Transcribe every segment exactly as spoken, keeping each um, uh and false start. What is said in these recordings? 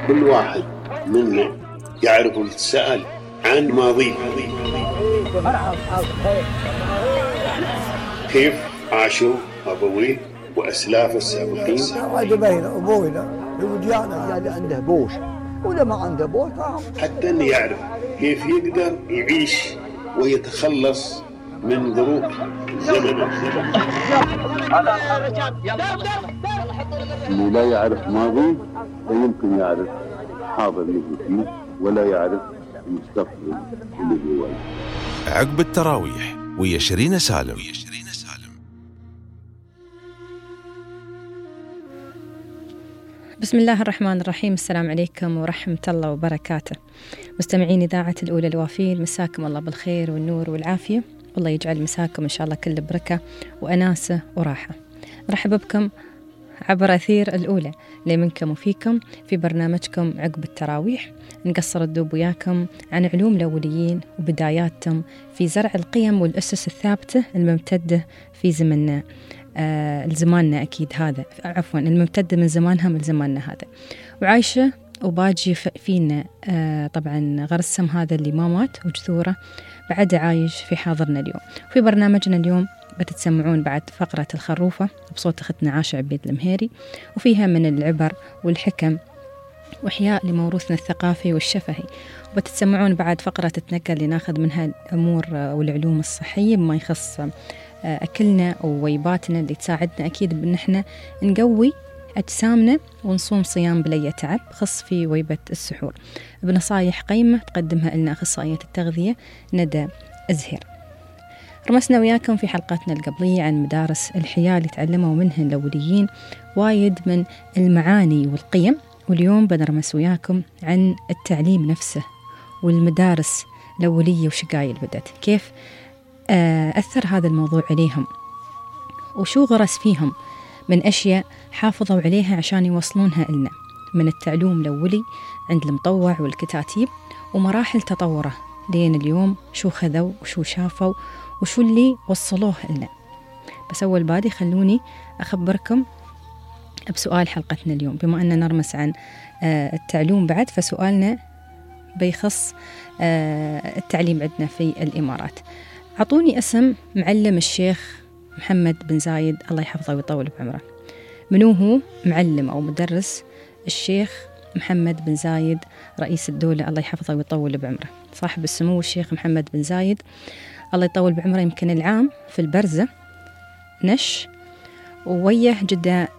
كل واحد منا يعرف ويتساءل عن ماضيه، كيف عاشوا أبويه وأسلافه السابقين. واجبينا أبوينا وجانا اللي عنده بوش ولا ما عنده بوش، حتى أن يعرف كيف يقدر يعيش ويتخلص من ظروف زمنه. اللي لا يعرف ماضي لا يمكن يعرف حاضر اللي فيه، ولا يعرف المستقبل اللي هو. عقب التراويح ويا شيرين سالم. بسم الله الرحمن الرحيم. السلام عليكم ورحمة الله وبركاته. مستمعين إذاعة الأولى الوافين، مساكم الله بالخير والنور والعافية، والله يجعل مساكم إن شاء الله كل بركة وأناسة وراحة. رحب بكم عبر أثير الأولى اللي منكم وفيكم في برنامجكم عقب التراويح، نقصر الدوب وياكم عن علوم الأوليين وبداياتهم في زرع القيم والأسس الثابتة الممتدة في زمننا آه لزماننا أكيد هذا عفوا الممتدة من زمانها من زماننا هذا، وعايشة وباجي فينا آه طبعا غرسهم هذا اللي ما مات وجذوره بعد عايش في حاضرنا اليوم. في برنامجنا اليوم بتتسمعون بعد فقرة الخروفة بصوت أختنا عاشة عبيد المهيري، وفيها من العبر والحكم وإحياء لموروثنا الثقافي والشفهي. وبتتسمعون بعد فقرة التنقل اللي ناخذ منها الأمور والعلوم الصحية بما يخص أكلنا وويباتنا اللي تساعدنا أكيد بأن احنا نقوي أجسامنا ونصوم صيام بلي تعب، خص في ويبة السحور بنصايح قيمة تقدمها لنا أخصائية التغذية ندى الزهير. رمسنا وياكم في حلقاتنا القبلية عن مدارس الحياة اللي تعلموا منها الأوليين وايد من المعاني والقيم، واليوم بنرمس وياكم عن التعليم نفسه والمدارس الأولية وشقاية بدت كيف أثر هذا الموضوع عليهم، وشو غرس فيهم من أشياء حافظوا عليها عشان يوصلونها لنا من التعليم الأولي عند المطوع والكتاتيب ومراحل تطوره لين اليوم، شو خذوا وشو شافوا وشو اللي وصلوه لنا. بس أول بادي خلوني أخبركم بسؤال حلقتنا اليوم، بما أننا نرمس عن التعليم بعد، فسؤالنا بيخص التعليم عندنا في الإمارات. عطوني اسم معلم الشيخ محمد بن زايد الله يحفظه ويطول بعمره. منو هو معلم أو مدرس الشيخ محمد بن زايد رئيس الدولة الله يحفظه ويطول بعمره، صاحب السمو الشيخ محمد بن زايد الله يطول بعمره. يمكن العام في البرزة نش وويه جدا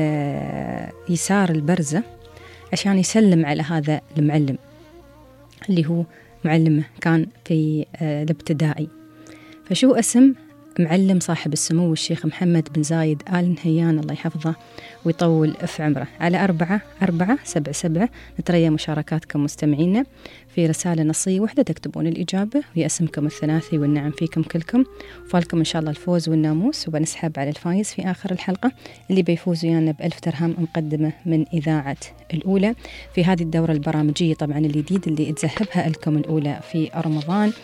يسار البرزة عشان يسلم على هذا المعلم اللي هو معلمه كان في الابتدائي. فشو اسم معلم صاحب السمو الشيخ محمد بن زايد آل نهيان الله يحفظه ويطول في عمره؟ على أربعة أربعة سبعة سبعة نتريا مشاركاتكم مستمعينا في رسالة نصية واحدة تكتبون الإجابة وهي اسمكم الثلاثي والنعم فيكم كلكم، وفالكم إن شاء الله الفوز والناموس، وبنسحب على الفايز في آخر الحلقة اللي بيفوز ويانا بألف درهم مقدمة من إذاعة الأولى في هذه الدورة البرامجية طبعا الجديد اللي تذهبها لكم الأولى في رمضان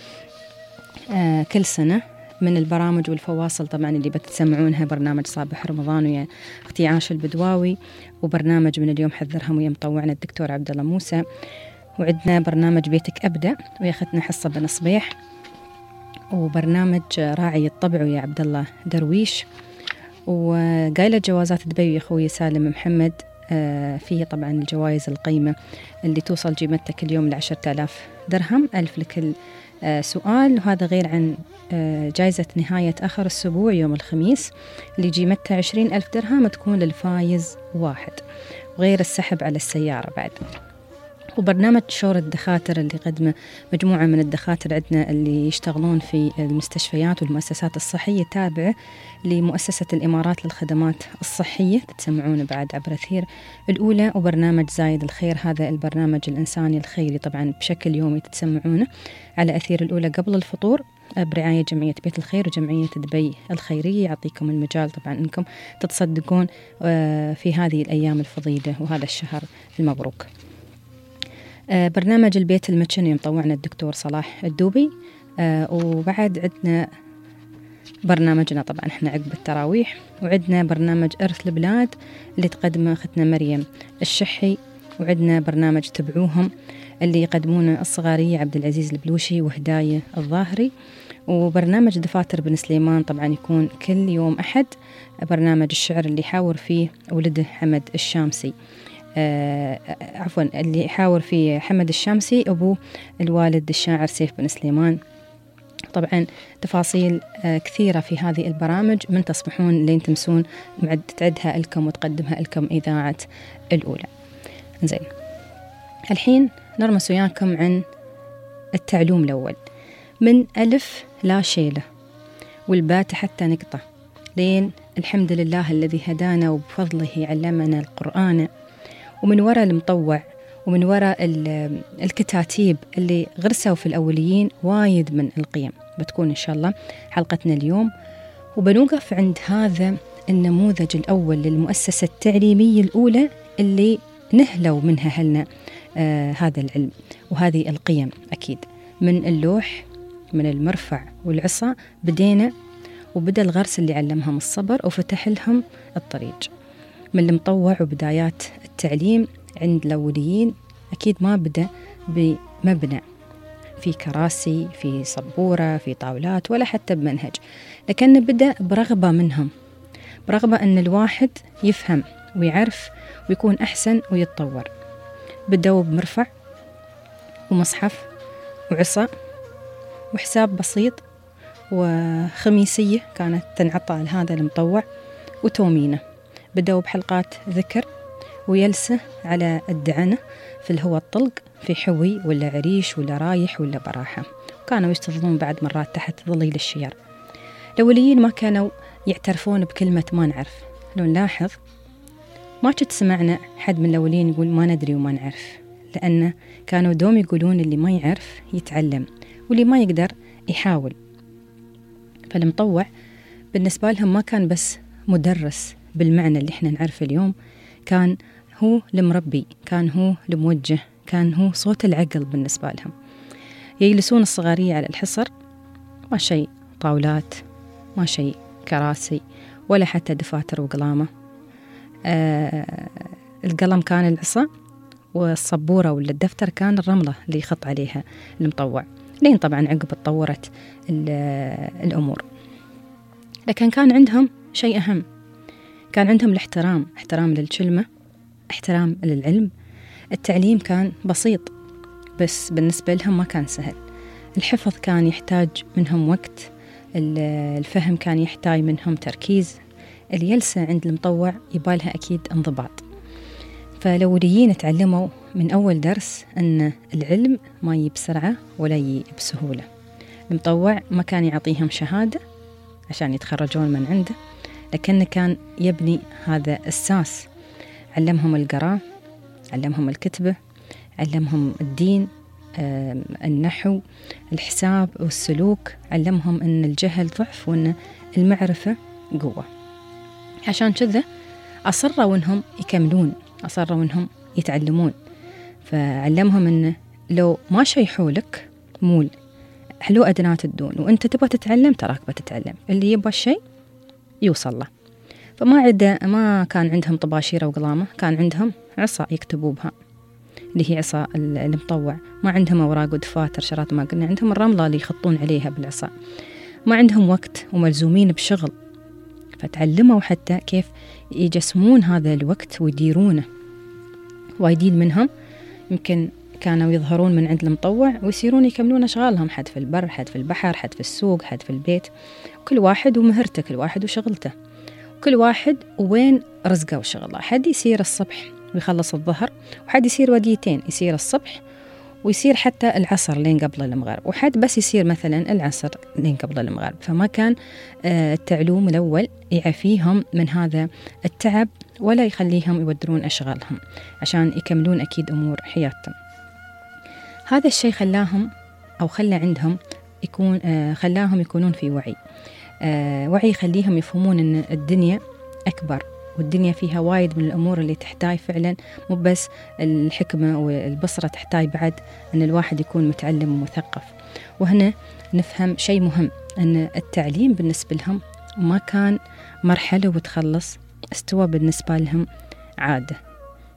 آه كل سنة من البرامج والفواصل طبعا اللي بتسمعونها، برنامج صباح رمضان ويا اختي عاشة البدواوي، وبرنامج من اليوم حذرهم ويا مطوعنا الدكتور عبد الله موسى، وعندنا برنامج بيتك أبدأ ويا أختنا حصة بن صبيح، وبرنامج راعي الطبع ويا عبد الله درويش، وقايلة جوازات دبي يا أخوي سالم محمد آه فيه طبعا الجوائز القيمة اللي توصل قيمتها كل يوم لعشرة آلاف درهم، ألف لكل آه سؤال، وهذا غير عن آه جائزة نهاية آخر الأسبوع يوم الخميس اللي قيمتها عشرين ألف درهم تكون للفايز واحد، وغير السحب على السيارة بعد. وبرنامج شور الدخاتر اللي قدمه مجموعة من الدخاتر عندنا اللي يشتغلون في المستشفيات والمؤسسات الصحية تابعة لمؤسسة الإمارات للخدمات الصحية، تسمعون بعد عبر أثير الأولى. وبرنامج زايد الخير هذا البرنامج الإنساني الخيري طبعا بشكل يومي تسمعونه على أثير الأولى قبل الفطور برعاية جمعية بيت الخير وجمعية دبي الخيرية. يعطيكم المجال طبعا أنكم تتصدقون في هذه الأيام الفضيلة وهذا الشهر المبروك. برنامج البيت المتشن مطوعنا الدكتور صلاح الدوبي، وبعد عندنا برنامجنا طبعا احنا عقب التراويح، وعندنا برنامج إرث البلاد اللي تقدمه أختنا مريم الشحي وعندنا برنامج تبعوهم اللي يقدمونه الصغارية عبد العزيز البلوشي وهداية الظاهري. وبرنامج دفاتر بن سليمان طبعا يكون كل يوم أحد، برنامج الشعر اللي يحاور فيه ولده حمد الشامسي، آه عفوا اللي يحاور فيه حمد الشامسي أبو الوالد الشاعر سيف بن سليمان. طبعا تفاصيل آه كثيرة في هذه البرامج، من تصبحون لين تمسون معد تعدها لكم وتقدمها لكم إذاعة الأولى. زين، الحين نرمس وياكم عن التعلوم الأول، من ألف لا شيلة والبات حتى نقطة، لين الحمد لله الذي هدانا وبفضله علمنا القرآن، ومن وراء المطوع ومن وراء الكتاتيب اللي غرسوا في الأوليين وايد من القيم. بتكون إن شاء الله حلقتنا اليوم، وبنوقف عند هذا النموذج الأول للمؤسسة التعليمية الأولى اللي نهلوا منها هلنا آه هذا العلم وهذه القيم. أكيد من اللوح، من المرفع والعصا بدينا، وبدأ الغرس اللي علمهم الصبر وفتح لهم الطريق. من المطوع وبدايات التعليم عند الأوليين أكيد ما بدأ بمبنى في كراسي، في صبورة، في طاولات، ولا حتى بمنهج، لكن بدأ برغبة منهم، برغبة أن الواحد يفهم ويعرف ويكون أحسن ويتطور. بدأوا بمرفع ومصحف وعصا وحساب بسيط وخميسية كانت تنعطى لهذا المطوع وتومينة. بدأوا بحلقات ذكر ويلسه على الدعنة في الهواء الطلق، في حوي ولا عريش ولا رايح ولا براحة، وكانوا يستظلون بعد مرات تحت ظليل الشير. الأوليين ما كانوا يعترفون بكلمة ما نعرف. لو نلاحظ ما كنت سمعنا حد من الأولين يقول ما ندري وما نعرف، لأن كانوا دوم يقولون اللي ما يعرف يتعلم، واللي ما يقدر يحاول. فالمطوع بالنسبة لهم ما كان بس مدرس بالمعنى اللي احنا نعرفه اليوم، كان هو المربي، كان هو الموجه، كان هو صوت العقل بالنسبة لهم. يجلسون الصغارية على الحصر، ما شيء طاولات، ما شيء كراسي، ولا حتى دفاتر وقلامة. آه القلم كان العصا، والصبورة ولا الدفتر كان الرملة اللي يخط عليها المطوع، لين طبعا عقب تطورت الأمور. لكن كان عندهم شيء أهم، كان عندهم الاحترام، احترام للكلمة، احترام للعلم. التعليم كان بسيط بس بالنسبة لهم ما كان سهل. الحفظ كان يحتاج منهم وقت، الفهم كان يحتاج منهم تركيز، اليلسة عند المطوع يبالها أكيد انضباط. فالأوليين تعلموا من أول درس أن العلم ما يجي بسرعة ولا يجي بسهولة. المطوع ما كان يعطيهم شهادة عشان يتخرجون من عنده، لكنه كان يبني هذا الساس. علمهم القراءة، علمهم الكتبة، علمهم الدين، النحو، الحساب والسلوك، علمهم أن الجهل ضعف وأن المعرفة قوة. عشان كذا أصروا أنهم يكملون، أصروا أنهم يتعلمون. فعلمهم أن لو ما شي حولك مول حلو أدنات الدون، وأنت تبغى تتعلم تراك بتتعلم، اللي يبغى الشيء يوصل له. فما عدا ما كان عندهم طباشيرة وقلامة، كان عندهم عصا يكتبوا بها اللي هي عصا المطوع. ما عندهم أوراق ودفاتر شرات، ما قلنا عندهم الرملة اللي يخطون عليها بالعصا. ما عندهم وقت وملزومين بشغل، فتعلموا حتى كيف يجسمون هذا الوقت ويديرونه. وايدين منهم يمكن كانوا يظهرون من عند المطوع ويصيرون يكملون أشغالهم، حد في البر، حد في البحر، حد في السوق، حد في البيت. كل واحد ومهرته، كل واحد وشغلته، كل واحد وين رزقه وشغله. حد يصير الصبح ويخلص الظهر، وحد يصير وديتين، يصير الصبح ويصير حتى العصر لين قبل المغرب، وحد بس يصير مثلا العصر لين قبل المغرب. فما كان التعلوم الأول يعفيهم من هذا التعب ولا يخليهم يودرون أشغالهم عشان يكملون أكيد أمور حياتهم. هذا الشيء خلاهم أو خلى عندهم يكون خلاهم يكونون في وعي، وعي يخليهم يفهمون أن الدنيا أكبر، والدنيا فيها وايد من الأمور اللي تحتاج فعلا مو بس الحكمة والبصرة، تحتاج بعد أن الواحد يكون متعلم ومثقف. وهنا نفهم شيء مهم، أن التعليم بالنسبة لهم ما كان مرحلة وتخلص، استوى بالنسبة لهم عادة.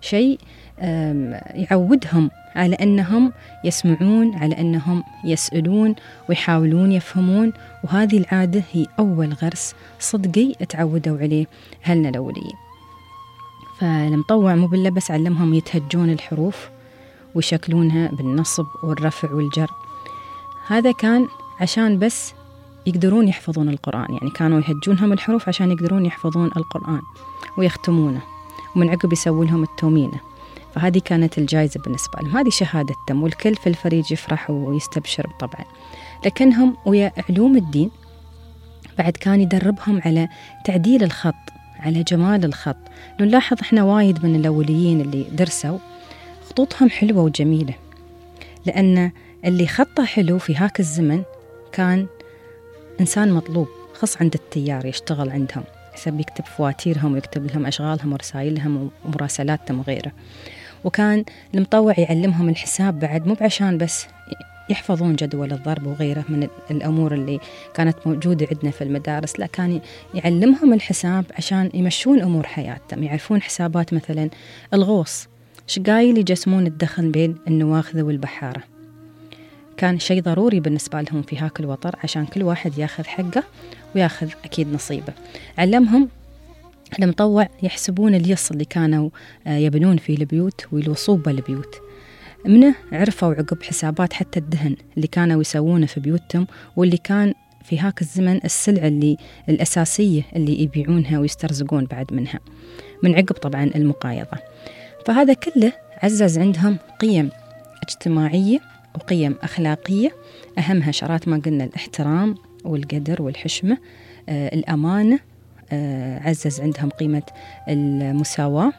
شيء يعودهم على أنهم يسمعون، على أنهم يسألون ويحاولون يفهمون. وهذه العادة هي أول غرس صدقي تعودوا عليه أهلنا الأوليين. فالمطوع مو باللبس علمهم يتهجون الحروف ويشكلونها بالنصب والرفع والجر. هذا كان عشان بس يقدرون يحفظون القرآن، يعني كانوا يهجونهم الحروف عشان يقدرون يحفظون القرآن ويختمونه، ومن عقب يسوون لهم التومينة. فهذه كانت الجائزة بالنسبة لهم، هذه شهادتهم، والكل في الفريج يفرح ويستبشر طبعا. لكنهم ويا علوم الدين بعد كان يدربهم على تعديل الخط، على جمال الخط. نلاحظ احنا وايد من الأوليين اللي درسوا خطوطهم حلوة وجميلة، لأن اللي خطه حلو في هاك الزمن كان إنسان مطلوب، خص عند التيار يشتغل عندهم، يحسب يكتب فواتيرهم ويكتب لهم أشغالهم ورسائلهم ومراسلاتهم وغيره. وكان المطوع يعلمهم الحساب بعد، مو عشان بس يحفظون جدول الضرب وغيره من الأمور اللي كانت موجودة عندنا في المدارس، لا، كان يعلمهم الحساب عشان يمشون أمور حياتهم، يعرفون حسابات مثلا الغوص، شقايل يجسمون الدخل بين النواخذة والبحارة. كان شيء ضروري بالنسبة لهم في هاك الوطر عشان كل واحد ياخذ حقه وياخذ أكيد نصيبه. علمهم المطوع يحسبون اليص اللي كانوا يبنون فيه البيوت ويلوصوب بالبيوت. منه عرفوا عقب حسابات حتى الدهن اللي كانوا يسوونه في بيوتهم، واللي كان في هاك الزمن السلعة اللي الأساسية اللي يبيعونها ويسترزقون بعد منها، من عقب طبعا المقايضة. فهذا كله عزز عندهم قيم اجتماعية وقيم أخلاقية، أهمها شرات ما قلنا الاحترام والقدر والحشمة، آه الأمانة، آه عزز عندهم قيمة المساواة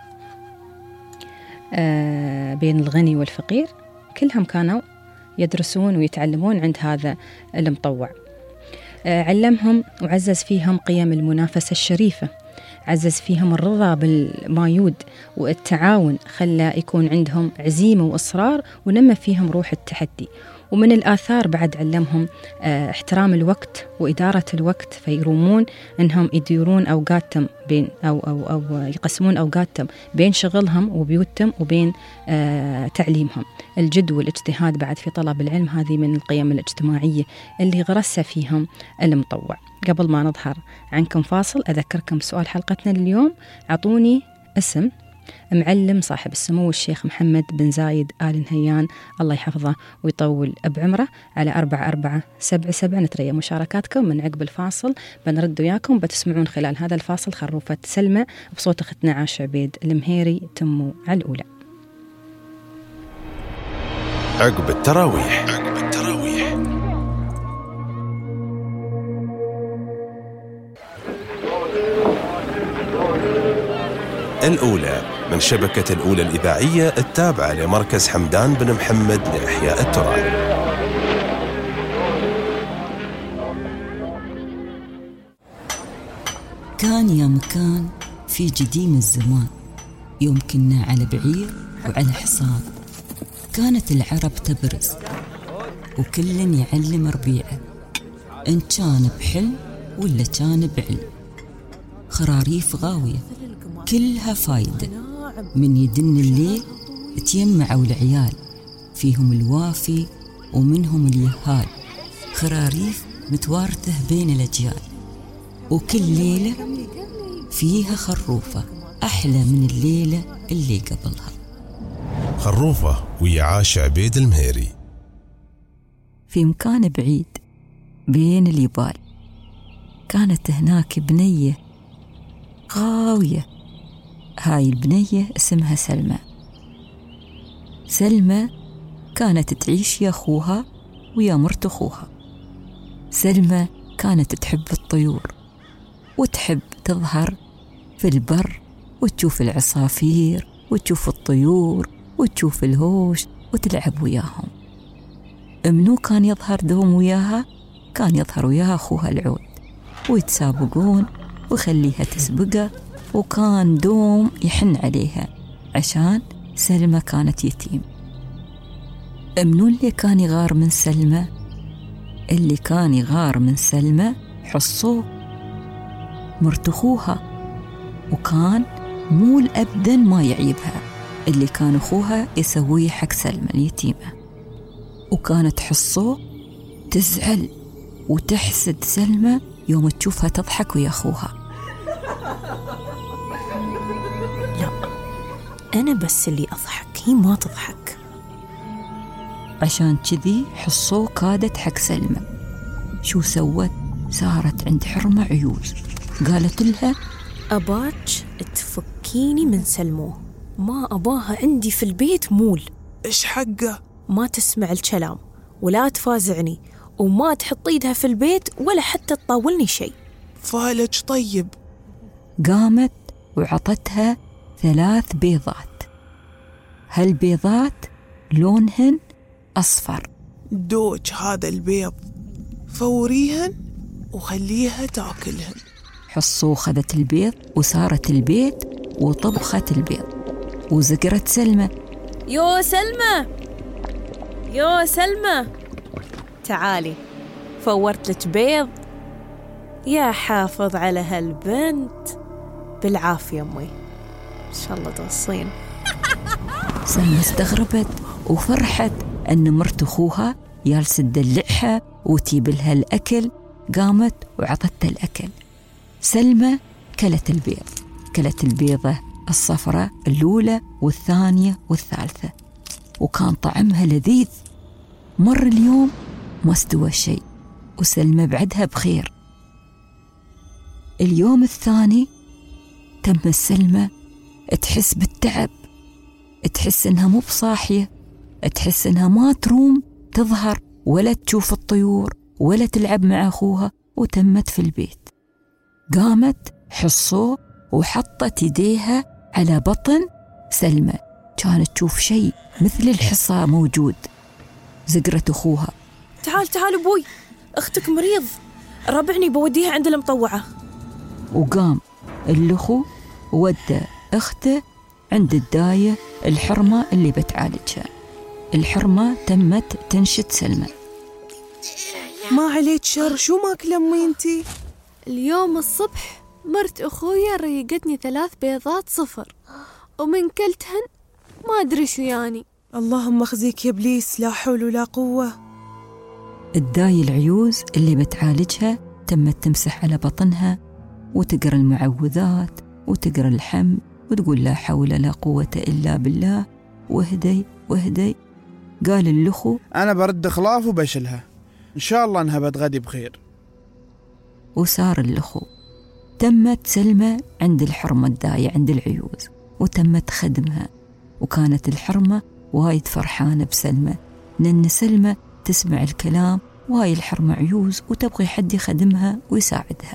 آه بين الغني والفقير. كلهم كانوا يدرسون ويتعلمون عند هذا المطوع. آه علمهم وعزز فيهم قيم المنافسة الشريفة، عزز فيهم الرضا بالمايود والتعاون، خلى يكون عندهم عزيمة وإصرار، ونمى فيهم روح التحدي. ومن الآثار بعد علمهم اه احترام الوقت وإدارة الوقت، فيرومون أنهم يديرون أوقاتهم بين أو, أو, أو يقسمون أوقاتهم بين شغلهم وبيوتهم وبين اه تعليمهم. الجد والاجتهاد بعد في طلب العلم، هذه من القيم الاجتماعية اللي غرسها فيهم المطوع. قبل ما نظهر عنكم فاصل أذكركم سؤال حلقتنا اليوم، عطوني اسم معلم صاحب السمو الشيخ محمد بن زايد آل نهيان الله يحفظه ويطول بعمره، على أربعة أربعة سبعة سبعة. نتريا مشاركاتكم من عقب الفاصل، بنرد وياكم. بتسمعون خلال هذا الفاصل خروفة سلمى بصوت أختنا عاشة عبيد المهيري تمو على الأولى. عقب التراويح. عقب التراويح. الأولى من شبكة الأولى الإذاعية التابعة لمركز حمدان بن محمد لإحياء التراث. كان يا مكان في قديم الزمان، يوم كنا على بعير وعلى حصان، كانت العرب تبرز وكل يعلم ربيعه، إن كان بحلم ولا كان بعلم. خراريف غاوية كلها فايدة، من يدن الليل تيمعوا العيال، فيهم الوافي ومنهم اليهال. خراريف متوارثة بين الأجيال، وكل ليلة فيها خروفة أحلى من الليلة اللي قبلها. خروفة ويا عاشة عبيد المهيري. في مكان بعيد بين اليبال، كانت هناك بنية غاوية. هاي البنية اسمها سلمى. سلمى كانت تعيش يا أخوها ويا مرت أخوها. سلمى كانت تحب الطيور، وتحب تظهر في البر وتشوف العصافير وتشوف الطيور وتشوف الهوش وتلعب وياهم. منو كان يظهر دوم وياها؟ كان يظهر وياها أخوها العود، ويتسابقون ويخليها تسبقه، وكان دوم يحن عليها عشان سلمى كانت يتيم. منو اللي كان يغار من سلمى؟ اللي كان يغار من سلمى حصوه مرت أخوها، وكان مول أبداً ما يعيبها اللي كان أخوها يسويه حق سلمى اليتيمة. وكانت حصو تزعل وتحسد سلمى يوم تشوفها تضحك ويا أخوها. لا، أنا بس اللي أضحك، هي ما تضحك. عشان كذي حصو كادت حق سلمى. شو سوت؟ صارت عند حرمة عيوز، قالت لها أباك تفكيني من سلمو، ما أباها عندي في البيت مول. إيش حقه؟ ما تسمع الكلام ولا تفازعني، وما تحط ايدها في البيت ولا حتى تطاولني شيء. فالج طيب. قامت وعطتها ثلاث بيضات. هالبيضات لونهن أصفر. دوج هذا البيض، فوريهن وخليها تاكلهن. حصو خذت البيض وصارت البيت وطبخت البيض وزقرت سلمى. يو سلمى، يو سلمى تعالي، فورت لك بيض. يا حافظ على هالبنت، بالعافية أمي، إن شاء الله توصين. سلمى استغربت وفرحت أن مرت أخوها جالسة تدلعها وتجيب لها الأكل. قامت وعطتها الأكل. سلمى كلت البيض، كلت البيضة الصفراء الأولى والثانية والثالثة، وكان طعمها لذيذ. مر اليوم ما استوى شيء وسلمى بعدها بخير. اليوم الثاني تم سلمى تحس بالتعب، تحس إنها مو بصاحية، تحس إنها ما تروم تظهر ولا تشوف الطيور ولا تلعب مع أخوها، وتمت في البيت. قامت حصو وحطت يديها على بطن سلمى، كانت تشوف شيء مثل الحصى موجود. زقرت أخوها. تعال تعال أبوي، أختك مريض، ربعني بوديها عند المطوعة. وقام الأخو ودى أخته عند الداية الحرمة اللي بتعالجها. الحرمة تمت تنشد سلمى. ما عليك شر، شو ماكل أمي انتي؟ اليوم الصبح مرت أخويا ريقتني ثلاث بيضات صفر، ومن كلتهن ما أدري شو يعني. اللهم اخزيك يا إبليس، لا حول ولا قوة. الداية العيوز اللي بتعالجها تمت تمسح على بطنها وتقرأ المعوذات وتقرأ الحمد وتقول لا حول لا قوة إلا بالله واهدي واهدي. قال الأخو أنا برد خلاف وبشلها، إن شاء الله أنها بتغدي بخير. وصار الأخو. تمت سلمى عند الحرمة الداية عند العيوز وتمت خدمها، وكانت الحرمة وايد فرحانة بسلمى لأن سلمى تسمع الكلام، وهاي الحرمة عيوز وتبغي حد يخدمها ويساعدها.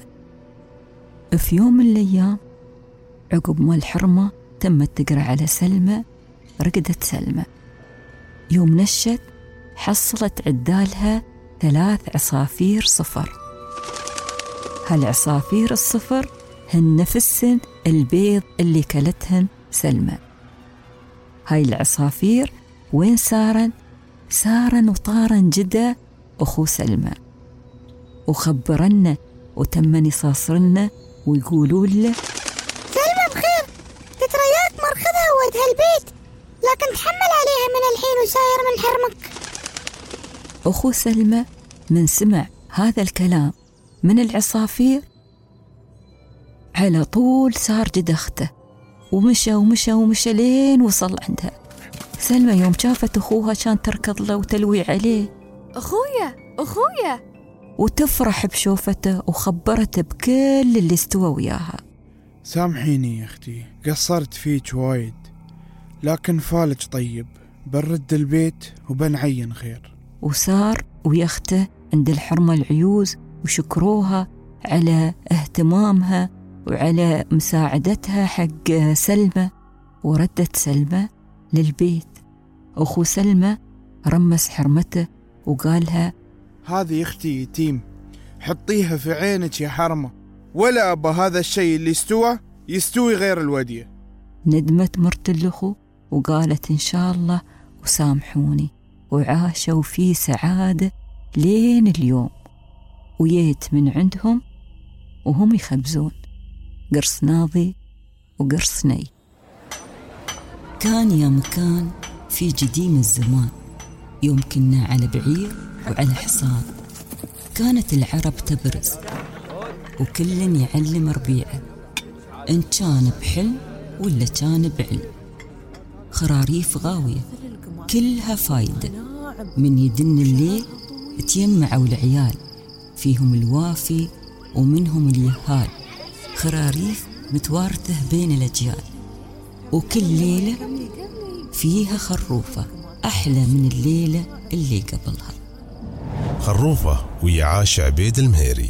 في يوم من الأيام عقب ما الحرمة تمت تقرأ على سلمى، رقدت سلمى. يوم نشت حصلت عدالها ثلاث عصافير صفر. هالعصافير الصفر هن نفسن البيض اللي كلتهن سلمى. هاي العصافير وين سارن؟ سارن وطارن جدا أخو سلمى، وخبرنا وتمن يصاصرنا ويقولوا له سلمى بخير، تترياك مرخذها ودها البيت، لكن تحمل عليها من الحين وساير من حرمك. أخو سلمى من سمع هذا الكلام من العصافير على طول صار جد أخته، ومشى ومشى ومشى لين وصل عندها. سلمى يوم شافت أخوها كان تركض له وتلوي عليه أخويا أخويا، وتفرح بشوفته وخبرته بكل اللي استوى وياها. سامحيني يا أختي، قصرت فيك وايد، لكن فالج طيب، برد البيت وبنعين خير. وصار ويا أخته عند الحرمة العيوز وشكروها على اهتمامها وعلى مساعدتها حق سلمى. وردت سلمى للبيت. أخو سلمى رمس حرمته وقالها هذه أختي يتيم، حطيها في عينك يا حرمة، ولا أبا هذا الشيء اللي استوى يستوي غير الودية. ندمت مرت الأخو وقالت إن شاء الله وسامحوني، وعاشوا في سعادة لين اليوم. ويت من عندهم وهم يخبزون قرص ناضي وقرص ني. كان يا مكان في جديم الزمان، يوم كنا على بعير وعلى حصان، كانت العرب تبرز وكل يعلم ربيعه، إن كان بحلم ولا كان بعلم. خراريف غاوية كلها فايدة، من يدن الليل تيمعوا العيال، فيهم الوافي ومنهم اليهال. خراريف متوارثة بين الأجيال، وكل ليلة فيها خروفة أحلى من الليلة اللي قبلها. خروفة ويا عاش عبيد المهيري.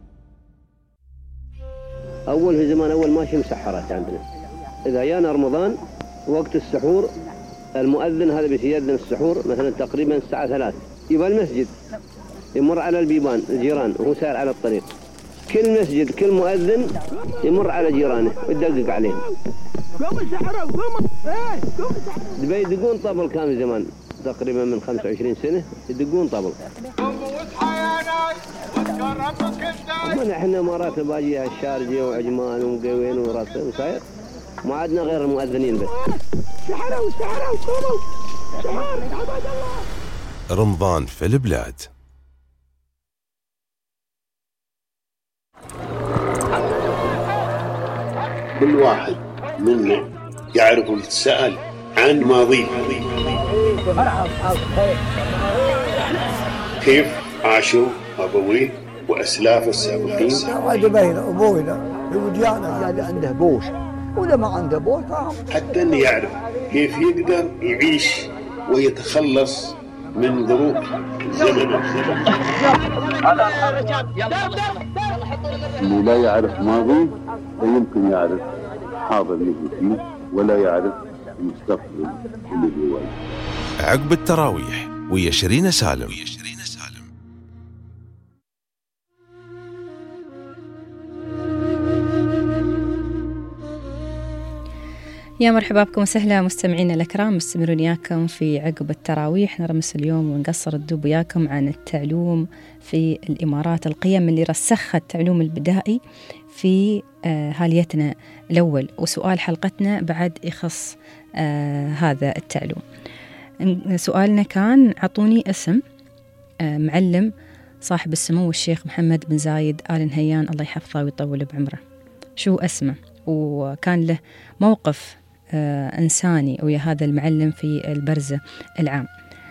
أول في زمان أول ماشي مسحرات عندنا، إذا جانا رمضان وقت السحور المؤذن هذا بيأذن السحور مثلا تقريبا الساعة ثلاث، يبقى المسجد يمر على البيبان الجيران وهو سائر على الطريق، كل مسجد كل مؤذن يمر على جيرانه ويدقق عليهم. دبي يدقون طبل، كان في زمان تقريبا من خمسة وعشرين سنة يدقون طبل. من احنا مرات باجيها الشارجة وعجمان ومقوين وراسه وساير، ما عدنا غير المؤذنين بس. سحروا سحروا طبل سحر عباد الله. رمضان في البلاد. كل واحد منا يعرف ويتساءل عن ماضيه، كيف عاشوا أبويه وأسلاف السابقين. واحد بين أبوينا يوديانا اللي عنده بوش ولا ما عنده بوش، حتى أن يعرف كيف يقدر يعيش ويتخلص من ظروف زمنه. اللي لا يعرف ماضي لا يمكن يعرف حاضر اللي فيه، ولا يعرف المستقبل اللي جواه. عقب التراويح ويا شيرين سالم. يا مرحبا بكم وسهلا مستمعينا الأكرام، مستمرون وياكم في عقب التراويح. نرمس اليوم ونقصر الدب وياكم عن التعلوم في الإمارات، القيم اللي رسخها التعلوم البدائي في آه هاليتنا الأول، وسؤال حلقتنا بعد يخص آه هذا التعلوم. سؤالنا كان عطوني اسم آه معلم صاحب السمو الشيخ محمد بن زايد آل نهيان الله يحفظه ويطول بعمره. شو اسمه؟ وكان له موقف آه إنساني ويا هذا المعلم في البرزة العام.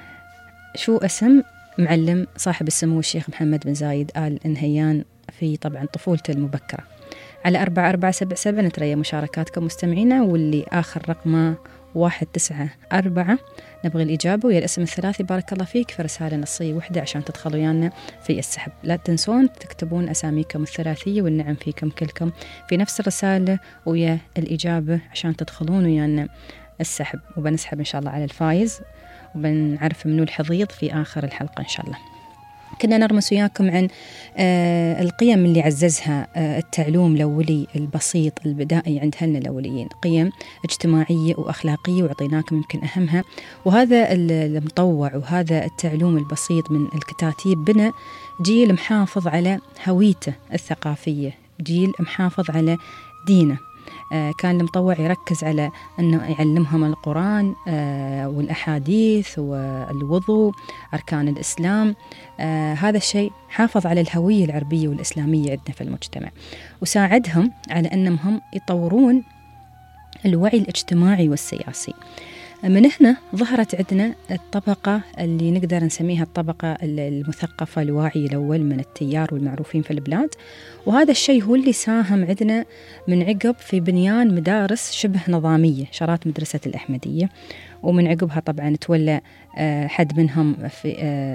شو اسم معلم صاحب السمو الشيخ محمد بن زايد آل نهيان في طبعا طفولته المبكرة؟ على أربعة أربعة سبعة سبعة نتريا مشاركاتكم مستمعينا، واللي آخر رقمه واحد تسعة أربعة نبغي الإجابة ويا الاسم الثلاثي. بارك الله فيك في رسالة نصية وحدة عشان تدخلوا ويانا في السحب. لا تنسون تكتبون أساميكم الثلاثية والنعم فيكم كلكم في نفس الرسالة ويا الإجابة عشان تدخلون ويانا السحب، وبنسحب إن شاء الله على الفايز وبنعرف منو الحضيض في آخر الحلقة إن شاء الله. كنا نرمس وياكم عن آه القيم اللي عززها آه التعلوم الأولي البسيط البدائي عند أهلنا الأوليين، قيم اجتماعية وأخلاقية، وعطيناكم يمكن أهمها. وهذا المطوع وهذا التعلوم البسيط من الكتاتيب بنى جيل محافظ على هويته الثقافية، جيل محافظ على دينه. آه كان المطوع يركز على أنه يعلمهم القرآن آه والأحاديث والوضوء، أركان الإسلام. آه هذا الشيء حافظ على الهوية العربية والإسلامية عندنا في المجتمع، وساعدهم على أنهم يطورون الوعي الاجتماعي والسياسي. من هنا ظهرت عندنا الطبقة اللي نقدر نسميها الطبقة المثقفة الواعية الأول من التيار والمعروفين في البلاد، وهذا الشيء هو اللي ساهم عندنا من عقب في بنيان مدارس شبه نظامية، شارات مدرسة الأحمدية، ومن عقبها طبعا تولى حد منهم في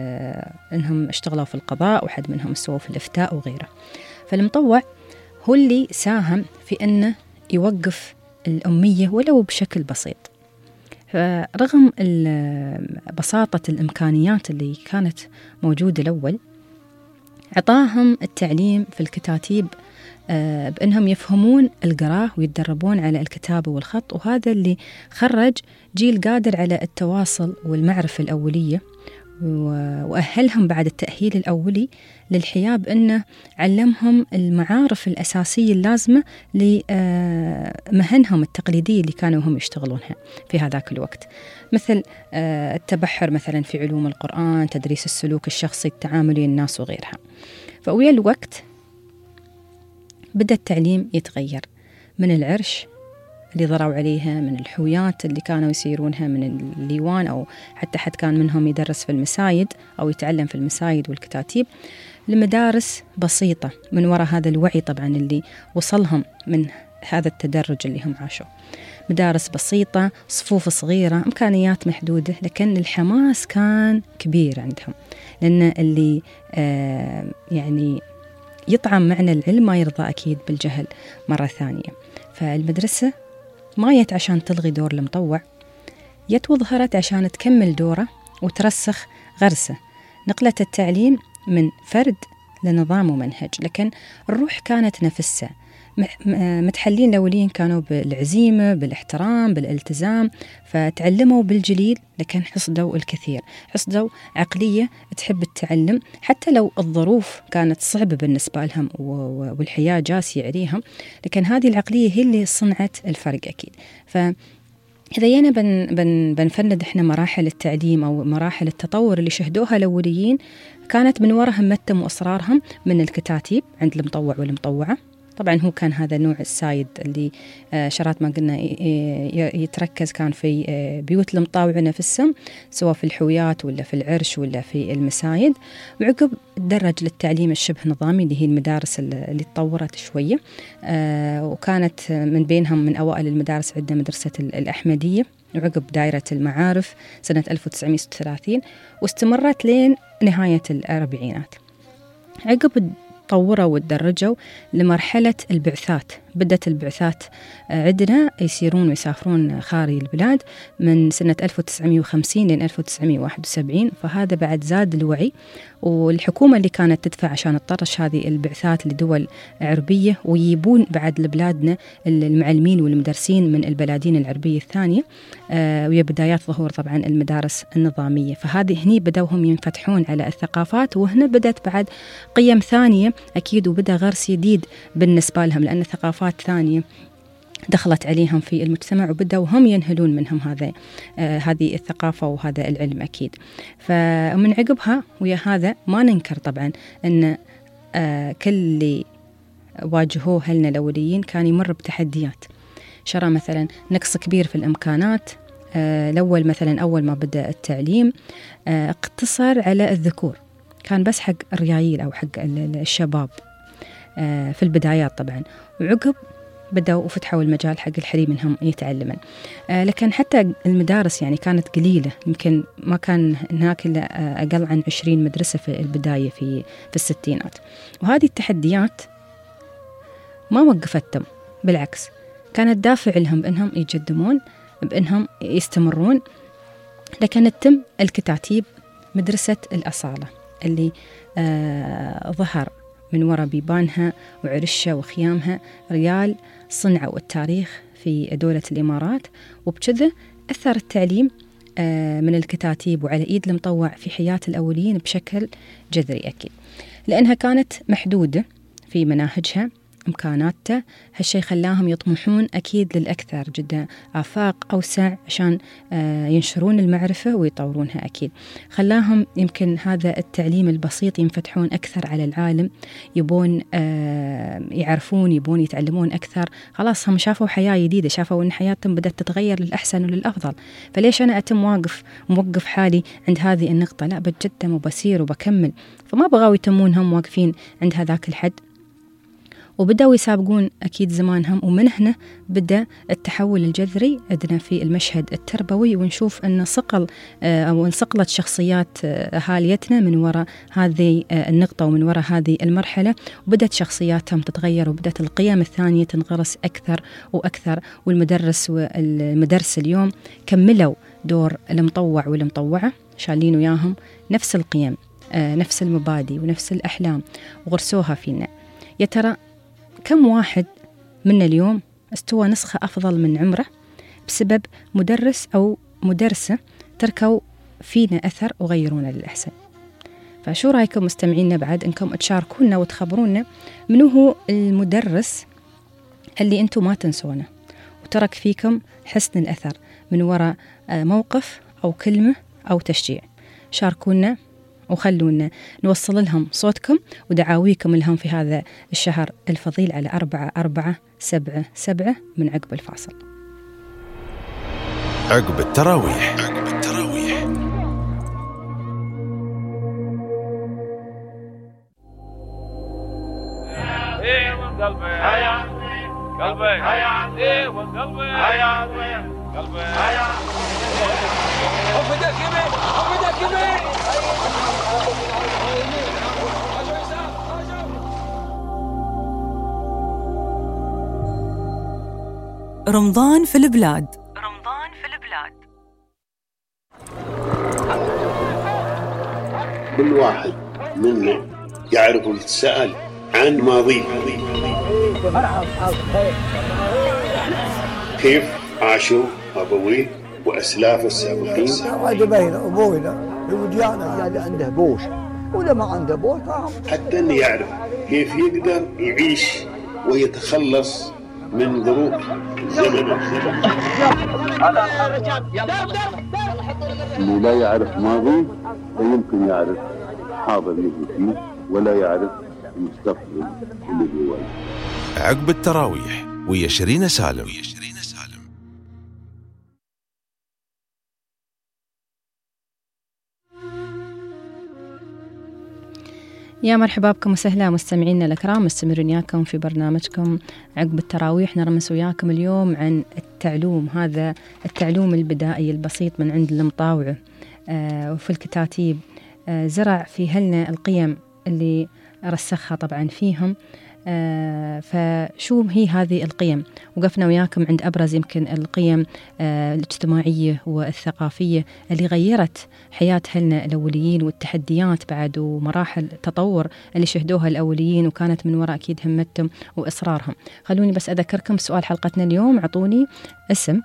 أنهم اشتغلوا في القضاء، وحد منهم سووا في الإفتاء وغيره. فالمطوع هو اللي ساهم في أنه يوقف الأمية ولو بشكل بسيط. فرغم بساطة الإمكانيات اللي كانت موجودة الأول، عطاهم التعليم في الكتاتيب بأنهم يفهمون القراءة ويتدربون على الكتابة والخط، وهذا اللي خرج جيل قادر على التواصل والمعرفة الأولية وأهلهم بعد التأهيل الأولي للحياة بأنه علمهم المعارف الأساسية اللازمة لمهنهم التقليدية اللي كانوا هم يشتغلونها في هذاك الوقت، مثل التبحر مثلا في علوم القرآن، تدريس السلوك الشخصي، التعاملي الناس وغيرها. فويا الوقت بدأ التعليم يتغير من العرش اللي ضروا عليها، من الحويات اللي كانوا يسيرونها، من الليوان أو حتى حد كان منهم يدرس في المسايد أو يتعلم في المسايد والكتاتيب، لمدارس بسيطة من وراء هذا الوعي طبعا اللي وصلهم من هذا التدرج اللي هم عاشوا. مدارس بسيطة، صفوف صغيرة، إمكانيات محدودة، لكن الحماس كان كبير عندهم، لأن اللي آه يعني يطعم معنى العلم ما يرضى أكيد بالجهل مرة ثانية. فالمدرسة ما يت عشان تلغي دور المطوع، يت وظهرت عشان تكمل دوره وترسخ غرسه، نقلت التعليم من فرد لنظام ومنهج، لكن الروح كانت نفسها. متحلين الأولين كانوا بالعزيمة، بالاحترام، بالالتزام، فتعلموا بالجليل، لكن حصدوا الكثير، حصدوا عقلية تحب التعلم حتى لو الظروف كانت صعبة بالنسبة لهم والحياة جاسية عليهم، لكن هذه العقلية هي اللي صنعت الفرق أكيد. ف إذا يانا بن بن بنفند إحنا مراحل التعليم أو مراحل التطور اللي شهدوها الأوليين، كانت من وراء همتهم وإصرارهم من الكتاتيب عند المطوع والمطوعة. طبعا هو كان هذا النوع السايد اللي شرات ما قلنا يتركز كان في بيوت المطاوع نفسهم، سواء في الحويات ولا في العرش ولا في المسايد. وعقب تدرج للتعليم الشبه نظامي اللي هي المدارس اللي تطورت شوية، وكانت من بينهم من أوائل المدارس عندنا مدرسة الأحمدية، وعقب دائرة المعارف سنة ألف وتسعمائة وستة وثلاثين، واستمرت لين نهاية الأربعينات. عقب طوروا وتدرجوا لمرحلة البعثات. بدأت البعثات عندنا يسيرون ويسافرون خارج البلاد من سنة ألف وتسعمائة وخمسين لين ألف وتسعمائة وواحد وسبعين، فهذا بعد زاد الوعي، والحكومة اللي كانت تدفع عشان تطرش هذه البعثات لدول عربية ويجيبون بعد لبلادنا المعلمين والمدرسين من البلادين العربية الثانية، ويا بدايات ظهور طبعا المدارس النظامية. فهذه هني بدأوا هم ينفتحون على الثقافات، وهنا بدأت بعد قيم ثانية أكيد، وبدأ غرس جديد بالنسبة لهم، لأن ثقافات ثانية دخلت عليهم في المجتمع وبدأوا هم ينهلون منهم هذا آه هذه الثقافة وهذا العلم أكيد. فمن عقبها ويا هذا ما ننكر طبعا أن آه كل اللي واجهوه هلنا الأوليين كان يمر بتحديات. شرع مثلا نقص كبير في الإمكانات. آه الأول مثلا أول ما بدأ التعليم آه اقتصر على الذكور، كان بس حق الريايل أو حق الشباب آه في البدايات طبعا، وعقب بدأوا وفتحوا المجال حق الحريم منهم يتعلمن. آه لكن حتى المدارس يعني كانت قليلة، يمكن ما كان هناك إلا أقل عن عشرين مدرسة في البداية في في الستينات. وهذه التحديات ما وقفتهم، بالعكس كانت دافع لهم بأنهم يجدمون، بأنهم يستمرون. لكن تم الكتاتيب مدرسة الأصالة اللي آه ظهر من وراء بيبانها وعرشها وخيامها ريال صنعوا التاريخ في دولة الإمارات، وبكذا أثر التعليم من الكتاتيب وعلى إيد المطوع في حياة الأولين بشكل جذري أكيد، لأنها كانت محدودة في مناهجها إمكاناتها. هالشيء خلاهم يطمحون أكيد للأكثر، جدا آفاق أوسع عشان ينشرون المعرفة ويطورونها أكيد. خلاهم يمكن هذا التعليم البسيط ينفتحون أكثر على العالم، يبون يعرفون، يبون يتعلمون أكثر. خلاص هم شافوا حياة جديدة، شافوا أن حياتهم بدأت تتغير للأحسن وللأفضل، فليش أنا أتم واقف موقف حالي عند هذه النقطة؟ لا، بتجدم وبسير وبكمل. فما بغاوا يتمون هم واقفين عند هذاك الحد، وبدأوا يسابقون أكيد زمانهم. ومن هنا بدأ التحول الجذري عندنا في المشهد التربوي، ونشوف أن صقل أو انصقلت شخصيات أهاليتنا من وراء هذه النقطة ومن وراء هذه المرحلة، وبدأت شخصياتهم تتغير، وبدأت القيم الثانية تنغرس أكثر وأكثر. والمدرس والمدرس اليوم كملوا دور المطوع والمطوعة، شالين وياهم نفس القيم، نفس المبادئ ونفس الأحلام وغرسوها فينا. يا ترى كم واحد منا اليوم استوى نسخة أفضل من عمره بسبب مدرس أو مدرسة تركوا فينا أثر وغيرونا للأحسن. فشو رأيكم مستمعينا بعد أنكم تشاركونا وتخبرونا منو هو المدرس اللي أنتم ما تنسونه وترك فيكم حسن الأثر من وراء موقف أو كلمة أو تشجيع. شاركونا وخلونا نوصل لهم صوتكم ودعاويكم لهم في هذا الشهر الفضيل على أربعة أربعة سبعة سبعة من عقب الفاصل. عقب التراويح. عقب التراويح. قلبي هيا قلبي هيا ايه وقلبي هيا قلبي هيا افدك يمين افدك يمين. رمضان في البلاد. رمضان في البلاد. كل واحد منا يعرف السؤال عن ماضيه، كيف عاشوا أبويه وأسلاف السابقين. هذا بين أبوينا يوديانا اللي عنده بوش ولا ما عنده بوش، حتى أن يعرف كيف يقدر يعيش ويتخلص من ظروف زمن. اللي لا يعرف ماضي لا يمكن يعرف حاضر اللي فيه، ولا يعرف المستقبل اللي بيواجهه. عقب التراويح ويا شيرين سالم. يا مرحبا بكم وسهلا مستمعينا الأكرام، مستمرين وياكم في برنامجكم عقب التراويح. نرمس وياكم اليوم عن التعلوم، هذا التعلوم البدائي البسيط من عند المطاوعة آه وفي الكتاتيب. آه زرع في هلنا القيم اللي رسخها طبعا فيهم. آه فشو هي هذه القيم؟ وقفنا وياكم عند أبرز يمكن القيم آه الاجتماعية والثقافية اللي غيرت حياة هلنا الأوليين، والتحديات بعد ومراحل تطور اللي شهدوها الأوليين، وكانت من وراء أكيد همتهم وإصرارهم. خلوني بس أذكركم سؤال حلقتنا اليوم، عطوني اسم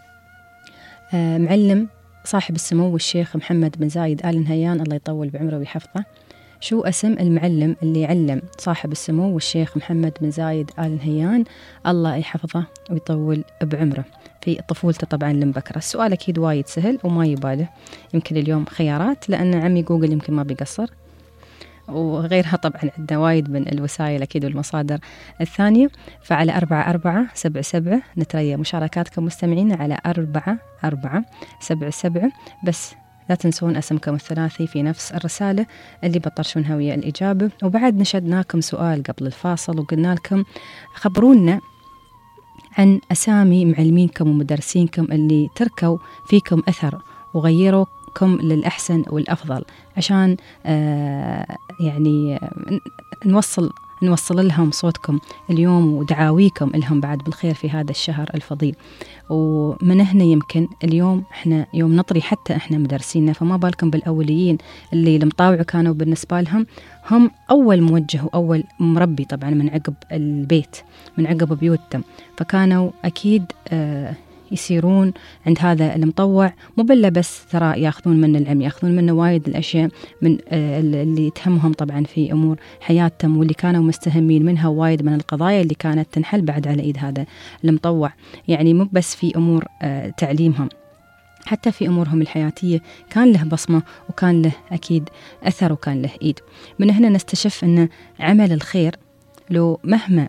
آه معلم صاحب السمو الشيخ محمد بن زايد آل نهيان الله يطول بعمره ويحفظه. شو اسم المعلم اللي علم صاحب السمو والشيخ محمد بن زايد آل نهيان الله يحفظه ويطول بعمره في طفولته طبعا لمبكرة؟ السؤال أكيد وايد سهل وما يباله، يمكن اليوم خيارات لأن عمي جوجل يمكن ما بيقصر، وغيرها طبعا عندنا وايد من الوسائل أكيد والمصادر الثانية. فعلى أربعة أربعة سبعة سبعة نتريا مشاركاتكم مستمعين على أربعة أربعة سبعة سبعة. بس لا تنسون اسمكم الثلاثي في نفس الرسالة اللي بطرشونها ويا الإجابة. وبعد نشدناكم سؤال قبل الفاصل وقلنا لكم خبرونا عن أسامي معلمينكم ومدرسينكم اللي تركوا فيكم أثر وغيروكم للأحسن والأفضل، عشان آه يعني نوصل نوصل لهم صوتكم اليوم ودعاويكم لهم بعد بالخير في هذا الشهر الفضيل. ومن هنا يمكن اليوم احنا يوم نطري حتى احنا مدرسينا، فما بالكم بالأوليين اللي المطاوع كانوا بالنسبة لهم هم أول موجه وأول مربي طبعا من عقب البيت، من عقب بيوتهم، فكانوا أكيد آه يسيرون عند هذا المطوع مو بلا بس ترى ياخذون منه العلم، ياخذون منه وايد الأشياء من اللي تهمهم طبعا في أمور حياتهم، واللي كانوا مستهمين منها وايد من القضايا اللي كانت تنحل بعد على إيد هذا المطوع. يعني مو بس في أمور تعليمهم، حتى في أمورهم الحياتية كان له بصمة وكان له أكيد أثر وكان له إيد. من هنا نستشف أن عمل الخير لو مهما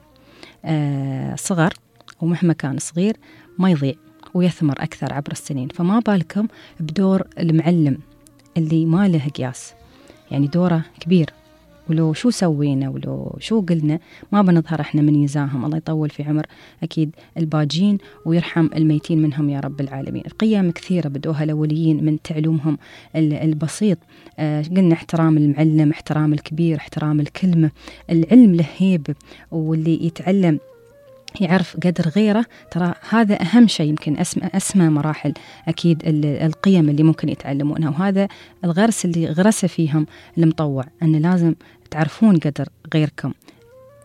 صغر ومهما كان صغير ما يضيع ويثمر أكثر عبر السنين. فما بالكم بدور المعلم اللي ما له قياس، يعني دوره كبير، ولو شو سوينا ولو شو قلنا ما بنظهر احنا من يزاهم. الله يطول في عمر أكيد الباجين ويرحم الميتين منهم يا رب العالمين. قيم كثيرة بدوها الأوليين من تعلمهم البسيط. آه قلنا احترام المعلم، احترام الكبير، احترام الكلمة، العلم له هيبة، واللي يتعلم يعرف قدر غيره، ترى هذا أهم شيء. يمكن أسمى, أسمى مراحل أكيد القيم اللي ممكن يتعلمونها، وهذا الغرس اللي غرسه فيهم المطوع، أن لازم تعرفون قدر غيركم.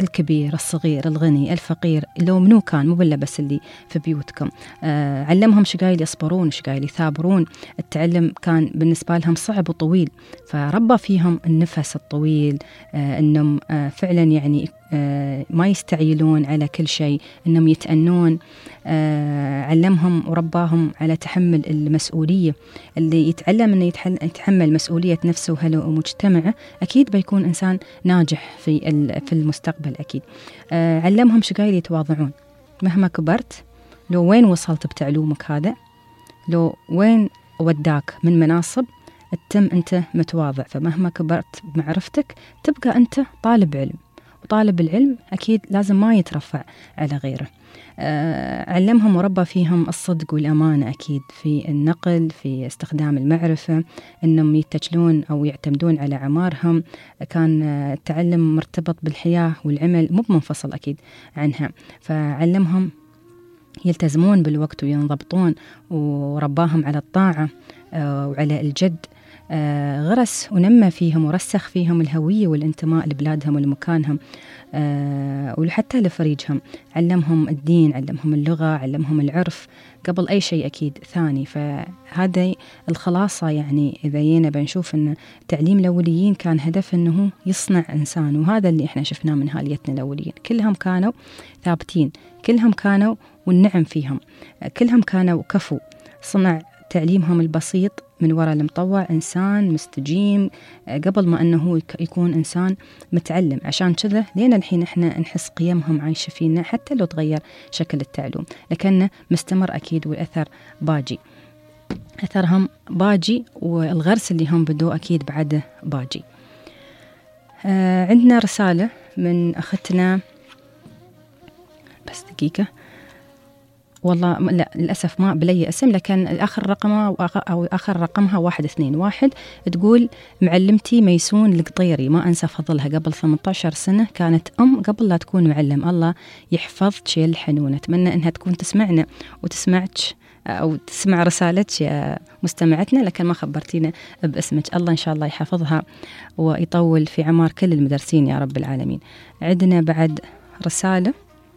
الكبير الصغير الغني الفقير، لو منو كان، مو بالله بس اللي في بيوتكم. آه علمهم شقايل يصبرون شقايل يثابرون. التعلم كان بالنسبة لهم صعب وطويل، فربى فيهم النفس الطويل، آه انهم آه فعلا يعني آه ما يستعيلون على كل شيء، انهم يتأنون. آه علمهم ورباهم على تحمل المسؤولية. اللي يتعلم انه يتحمل مسؤولية نفسه ومجتمعه اكيد بيكون انسان ناجح في في المستقبل اكيد. آه علمهم شقايل يتواضعون. مهما كبرت، لو وين وصلت بتعلومك هذا، لو وين وداك من مناصب، تتم انت متواضع. فمهما كبرت بمعرفتك تبقى انت طالب علم، وطالب العلم أكيد لازم ما يترفع على غيره. آه علمهم وربى فيهم الصدق والأمانة أكيد في النقل، في استخدام المعرفة، أنهم يتجلون أو يعتمدون على عمارهم. كان التعلم مرتبط بالحياة والعمل، مو منفصل أكيد عنها. فعلمهم يلتزمون بالوقت وينضبطون، ورباهم على الطاعة آه وعلى الجد. آه غرس ونمى فيهم ورسخ فيهم الهوية والانتماء لبلادهم ولمكانهم، آه وحتى لفريجهم. علمهم الدين، علمهم اللغة، علمهم العرف قبل أي شيء أكيد ثاني. فهذا الخلاصة يعني إذا جينا بنشوف أن تعليم الأوليين كان هدف أنه يصنع إنسان، وهذا اللي إحنا شفناه من هاليتنا الأوليين. كلهم كانوا ثابتين، كلهم كانوا والنعم فيهم، كلهم كانوا كفو. صنع تعليمهم البسيط من وراء المطوع إنسان مستجيم قبل ما أنه يكون إنسان متعلم. عشان كذا لين الحين إحنا نحس قيمهم عايشة فينا حتى لو تغير شكل التعلم، لكنه مستمر أكيد، والأثر باجي. أثرهم باجي، والغرس اللي هم بدو أكيد بعده باجي. آه عندنا رسالة من أختنا، بس دقيقة والله لا للأسف ما بلي اسم، لكن آخر رقمها أو آخر رقمها واحد اثنين واحد. تقول: معلمتي ميسون القطيري، ما أنسى فضلها. قبل ثمانية عشر سنة كانت أم قبل لا تكون معلم. الله يحفظك يا الحنونة. أتمنى أنها تكون تسمعنا وتسمعك أو تسمع رسالتك يا مستمعتنا، لكن ما خبرتينا باسمك. الله إن شاء الله يحفظها ويطول في عمار كل المدرسين يا رب العالمين. عندنا بعد رسالة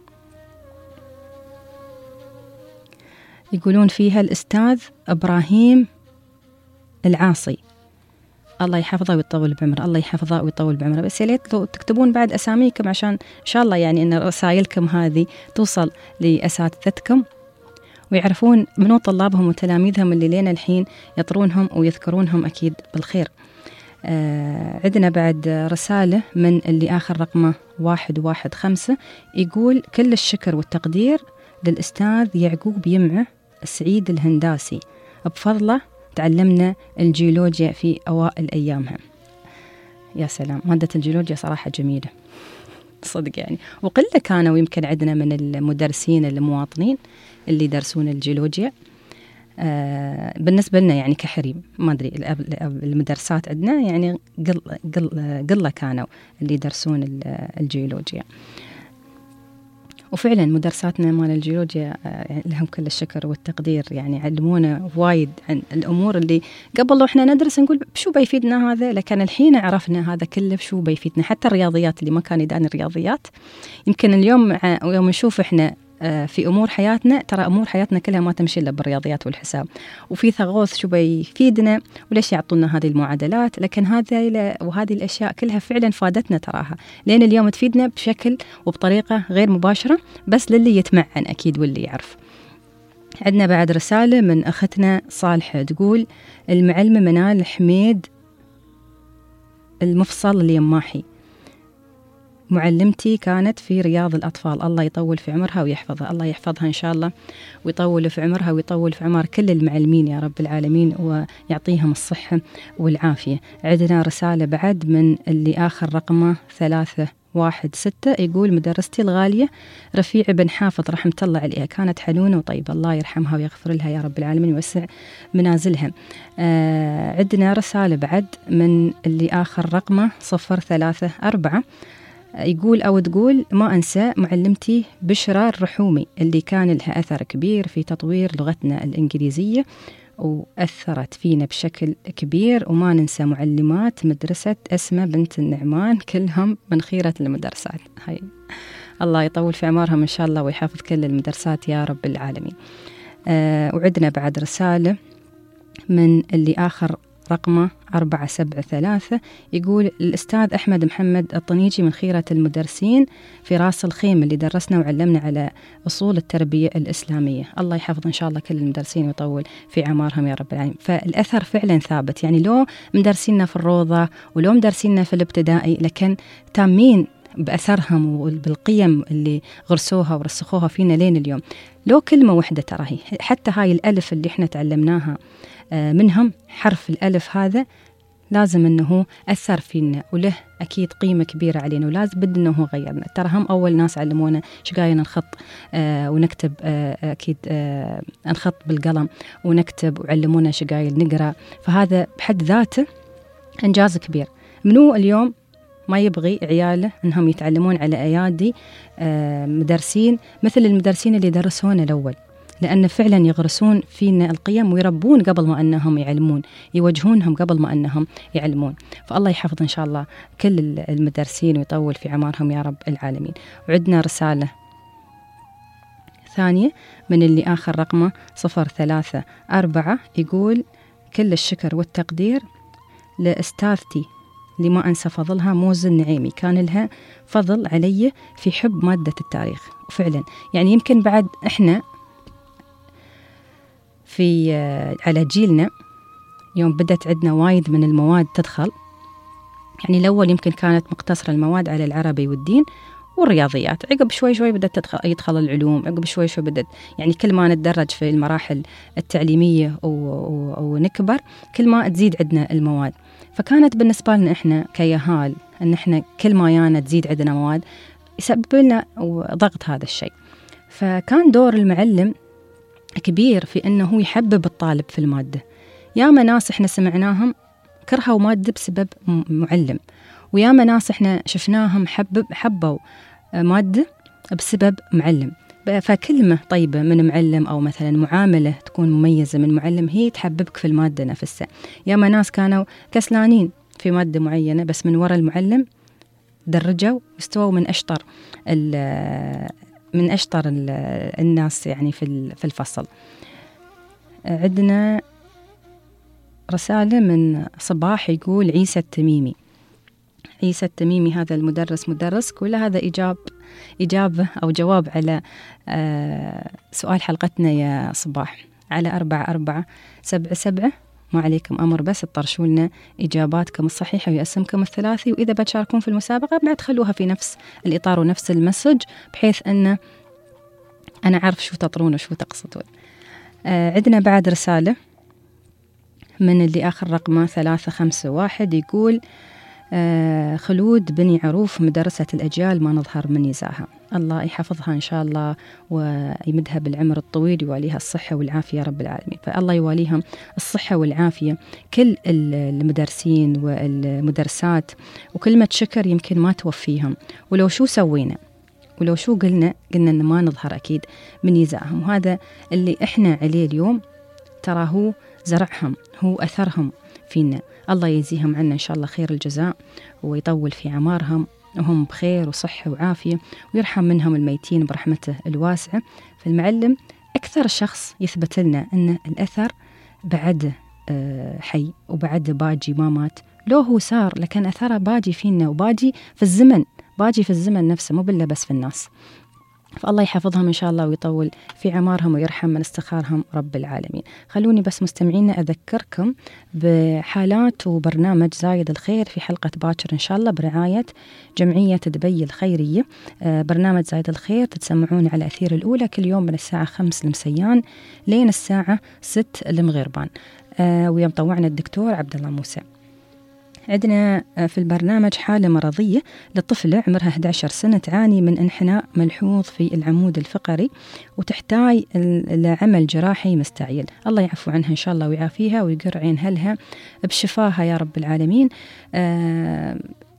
يقولون فيها الأستاذ إبراهيم العاصي، الله يحفظه ويطول بعمره. الله يحفظه ويطول بعمره. بس يا ليت لو تكتبون بعد أساميكم عشان إن شاء الله يعني إن رسائلكم هذه توصل لأساتذتكم ويعرفون منو طلابهم وتلاميذهم اللي لين الحين يطرونهم ويذكرونهم أكيد بالخير. آه عندنا بعد رسالة من اللي آخر رقمه واحد واحد خمسة، يقول: كل الشكر والتقدير للأستاذ يعقوب يمعة السعيد الهنداسي، بفضله تعلمنا الجيولوجيا في أوائل أيامها. يا سلام، مادة الجيولوجيا صراحة جميلة صدق يعني. وقلة كانوا يمكن عندنا من المدرسين المواطنين اللي يدرسون الجيولوجيا. آه بالنسبة لنا يعني كحريم، ما أدري المدرسات عندنا يعني قل قل قلة كانوا اللي يدرسون الجيولوجيا. وفعلا مدرساتنا مال الجيولوجيا لهم كل الشكر والتقدير، يعني علمونا وايد عن الأمور اللي قبل لو إحنا ندرس نقول شو بيفيدنا هذا، لكن الحين عرفنا هذا كله شو بيفيدنا. حتى الرياضيات اللي ما كان يداني الرياضيات، يمكن اليوم يوم نشوف إحنا في أمور حياتنا، ترى أمور حياتنا كلها ما تمشي إلا بالرياضيات والحساب. وفي ثغوث شو بيفيدنا وليش يعطونا هذه المعادلات، لكن هذا وهذه الأشياء كلها فعلا فادتنا تراها لين اليوم تفيدنا بشكل وبطريقة غير مباشرة، بس للي يتمعن أكيد واللي يعرف. عندنا بعد رسالة من أختنا صالحة تقول: المعلمة منال حميد المفصل اليماحي، معلمتي كانت في رياض الأطفال. الله يطول في عمرها ويحفظها. الله يحفظها إن شاء الله ويطول في عمرها ويطول في عمر كل المعلمين يا رب العالمين، ويعطيهم الصحة والعافية. عندنا رسالة بعد من اللي آخر رقمه ثلاثة واحد ستة، يقول: مدرستي الغالية رفيع بن حافظ رحمة الله عليها، كانت حنونة وطيبة. الله يرحمها ويغفر لها يا رب العالمين ويوسع منازلها. آه عندنا رسالة بعد من اللي آخر رقمه صفر ثلاثة أربعة، يقول أو تقول ما أنسى معلمتي بشرى الرحومي اللي كان لها أثر كبير في تطوير لغتنا الإنجليزية وأثرت فينا بشكل كبير. وما ننسى معلمات مدرسة أسمى بنت النعمان كلهم من خيرة المدرسات. هاي الله يطول في أعمارهم إن شاء الله ويحفظ كل المدرسات يا رب العالمين. أه وعدنا بعد رسالة من اللي آخر رقمه أربعة سبعة ثلاثة، يقول الأستاذ أحمد محمد الطنيجي من خيرة المدرسين في راس الخيم اللي درسنا وعلمنا على أصول التربية الإسلامية. الله يحفظ إن شاء الله كل المدرسين ويطول في عمارهم يا رب العالمين. فالأثر فعلا ثابت، يعني لو مدرسينا في الروضة ولو مدرسينا في الابتدائي لكن تامين بأثرهم وبالقيم اللي غرسوها ورسخوها فينا لين اليوم. لو كلمة واحدة تراهي، حتى هاي الألف اللي احنا تعلمناها منهم، حرف الألف هذا لازم أنه أثر فينا وله أكيد قيمة كبيرة علينا، ولازم بد أنه غيرنا. ترى هم أول ناس علمونا شقاينا نخط آه ونكتب آه أكيد آه نخط بالقلم ونكتب، وعلمونا شقايل نقرأ. فهذا بحد ذاته إنجاز كبير. منو اليوم ما يبغي عياله أنهم يتعلمون على أيادي آه مدرسين مثل المدرسين اللي درسونا الأول، لأن فعلا يغرسون فينا القيم ويربون قبل ما أنهم يعلمون، يوجهونهم قبل ما أنهم يعلمون. فالله يحفظ إن شاء الله كل المدرسين ويطول في عمارهم يا رب العالمين. وعدنا رسالة ثانية من اللي آخر رقمه صفر ثلاثة أربعة، يقول كل الشكر والتقدير لأستاذتي لما أنسى فضلها موز النعيمي، كان لها فضل علي في حب مادة التاريخ. وفعلا يعني يمكن بعد إحنا في على جيلنا يوم بدأت عندنا وايد من المواد تدخل، يعني الأول يمكن كانت مقتصرة المواد على العربي والدين والرياضيات، عقب شوي شوي بدأت تدخل يدخل العلوم، عقب شوي شوي بدأت يعني كل ما نتدرج في المراحل التعليمية ونكبر كل ما تزيد عندنا المواد. فكانت بالنسبة لنا إحنا كيهال أن إحنا كل ما يانا تزيد عندنا مواد يسبب لنا ضغط هذا الشيء. فكان دور المعلم كبير في أنه يحبب الطالب في المادة. ياما ناس إحنا سمعناهم كرهوا مادة بسبب معلم، وياما ناس إحنا شفناهم حبب حبوا مادة بسبب معلم. فكلمة طيبة من معلم أو مثلا معاملة تكون مميزة من معلم هي تحببك في المادة نفسها. ياما ناس كانوا كسلانين في مادة معينة بس من وراء المعلم درجوا واستووا من أشطر من أشطر الناس يعني في في الفصل. عندنا رسالة من صباح يقول عيسى التميمي. عيسى التميمي هذا المدرس مدرس كل هذا إجاب إجابة أو جواب على سؤال حلقتنا يا صباح على أربعة أربعة سبعة سبعة. ما عليكم أمر بس تطرشوا لنا إجاباتكم الصحيحة ويقسمكم الثلاثي، وإذا بتشاركون في المسابقة بعد خلوها في نفس الإطار ونفس المسج بحيث أن أنا عارف شو تطرون وشو تقصدون. آه عندنا بعد رسالة من اللي آخر رقمه ثلاثة خمسة واحد، يقول آه خلود بني عروف مدرسة الأجيال ما نظهر من نزاها. الله يحفظها إن شاء الله ويمدها بالعمر الطويل ويواليها الصحة والعافية رب العالمين. فالله يواليهم الصحة والعافية كل المدرسين والمدرسات، وكلمة شكر يمكن ما توفيهم، ولو شو سوينا ولو شو قلنا قلنا إن ما نظهر أكيد من نزاهم. وهذا اللي إحنا عليه اليوم ترى هو زرعهم، هو أثرهم فينا. الله يجزيهم عنا إن شاء الله خير الجزاء ويطول في عمارهم وهم بخير وصحة وعافية، ويرحم منهم الميتين برحمته الواسعة. فالمعلم أكثر شخص يثبت لنا أن الأثر بعد حي وبعد باجي ما مات، لو هو سار لكن أثره باجي فينا وباجي في الزمن، باجي في الزمن نفسه مو بالله بس في الناس. فالله يحفظهم إن شاء الله ويطول في عمارهم ويرحم من استخارهم رب العالمين. خلوني بس مستمعينا أذكركم بحالات وبرنامج زايد الخير في حلقة باكر إن شاء الله برعاية جمعية دبي الخيرية. برنامج زايد الخير تتسمعون على أثير الأولى كل يوم من الساعة خمس لمسيان لين الساعة ست لمغربان، ويوم طوعنا الدكتور عبد الله موسى. عندنا في البرنامج حالة مرضية لطفلة عمرها أحد عشر سنة تعاني من انحناء ملحوظ في العمود الفقري وتحتاج لعمل جراحي مستعجل. الله يعفو عنها إن شاء الله ويعافيها ويقر عين أهلها بشفاها يا رب العالمين. آه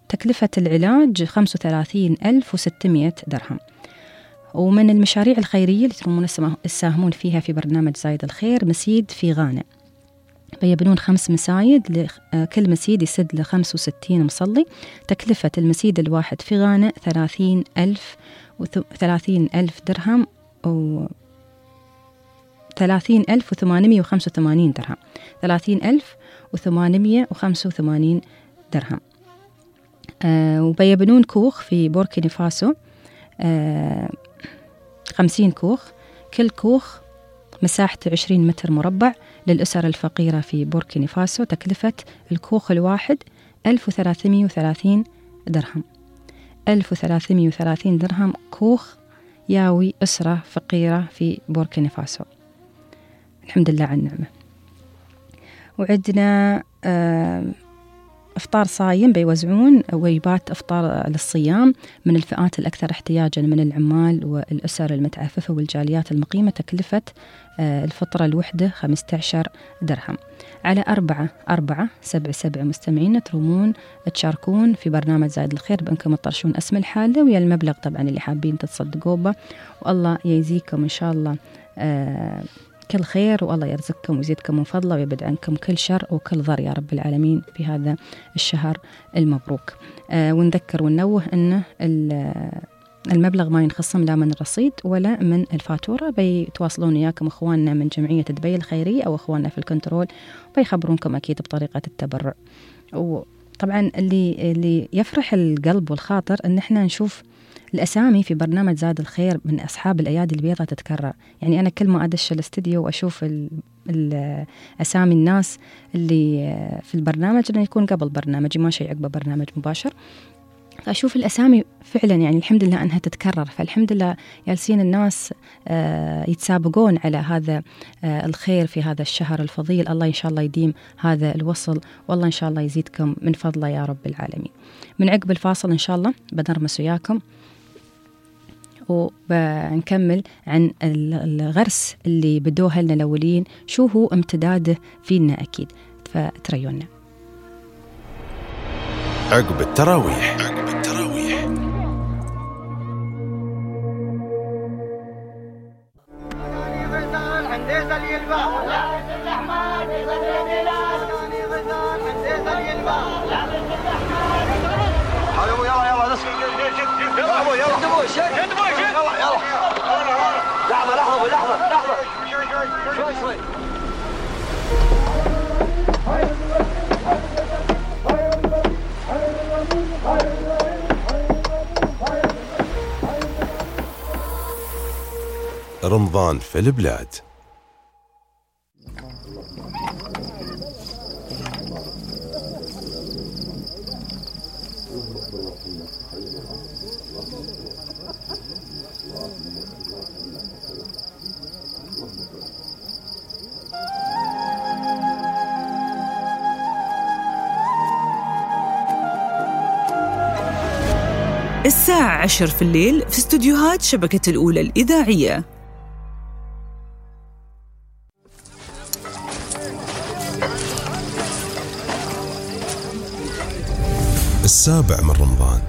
تكلفة العلاج خمسة وثلاثين ألف وستمائة درهم. ومن المشاريع الخيرية اللي ترمون تساهمون فيها في برنامج زايد الخير مسيد في غانا، بيبنون خمس مسايد، كل مسيد يسد ل خمسة وستين مصلي. تكلفة المسيد الواحد في غانا ثلاثين ألف وثلاثين ألف درهم و ثلاثين ألف وثمانمائة وخمسة وثمانين درهم ثلاثين ألف وثمانمائة وخمسة وثمانين درهم. آه وبيبنون كوخ في بوركينا فاسو، آه خمسين كوخ، كل كوخ مساحته عشرين متر مربع للأسر الفقيرة في بوركينا فاسو. تكلفة الكوخ الواحد ألف وثلاثمائة وثلاثين درهم ألف وثلاثمائة وثلاثين درهم كوخ ياوي أسرة فقيرة في بوركينا فاسو. الحمد لله على النعمة. وعندنا آه إفطار صايم بيوزعون وجبات إفطار للصيام من الفئات الأكثر احتياجاً من العمال والأسر المتعففة والجاليات المقيمة. تكلفة آه الفطرة الوحدة خمسة عشر درهم. على أربعة أربعة سبعة سبعة مستمعين ترومون تشاركون في برنامج زايد الخير بأنكم تطرشون اسم الحالة ويا المبلغ طبعاً اللي حابين تتصدقوا به، والله يجزيكم إن شاء الله آه كل خير، والله يرزقكم ويزيدكم من فضله ويبعد عنكم كل شر وكل ضر يا رب العالمين في هذا الشهر المبروك. آه ونذكر وننوه أن المبلغ ما ينخصم لا من الرصيد ولا من الفاتورة، بيتواصلون إياكم أخواننا من جمعية دبي الخيرية أو أخواننا في الكنترول بيخبرونكم أكيد بطريقة التبرع. وطبعا اللي اللي يفرح القلب والخاطر أن احنا نشوف الأسامي في برنامج زاد الخير من أصحاب الأيادي البيضاء تتكرر. يعني أنا كل ما أدش الاستديو وأشوف أسامي الناس اللي في البرنامج، لأنه يكون قبل برنامج ما شيء عقب برنامج مباشر، فأشوف الأسامي فعلا يعني الحمد لله أنها تتكرر. فالحمد لله جالسين الناس يتسابقون على هذا الخير في هذا الشهر الفضيل. الله إن شاء الله يديم هذا الوصل، والله إن شاء الله يزيدكم من فضله يا رب العالمين. من عقب الفاصل إن شاء الله بنرمس وياكم وبنكمل عن الغرس اللي بدوها لنا الأولين، شو هو امتداده فينا أكيد، فتريونا. عقب التراويح. عقب التراويح. لحظة لحظة لحظة لحظة شوي شوي. رمضان في البلاد. الساعة عشر في الليل في استوديوهات شبكة الأولى الإذاعية. السابع من رمضان.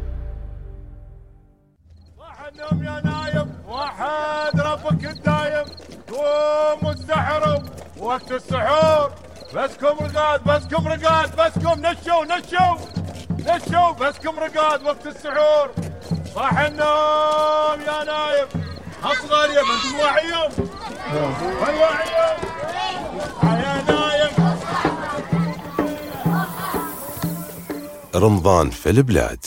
واحد نوم يا نايم، واحد ربك الدايم، قوم السحر وقت السحور، بسكم رقاد بسكم رقاد بسكم نشوا نشوا نشوا بسكم رقاد وقت السحور. صاح النوم يا نايم، اصغر يا بنت الوعيم والوعيم يا نايم. رمضان في البلاد.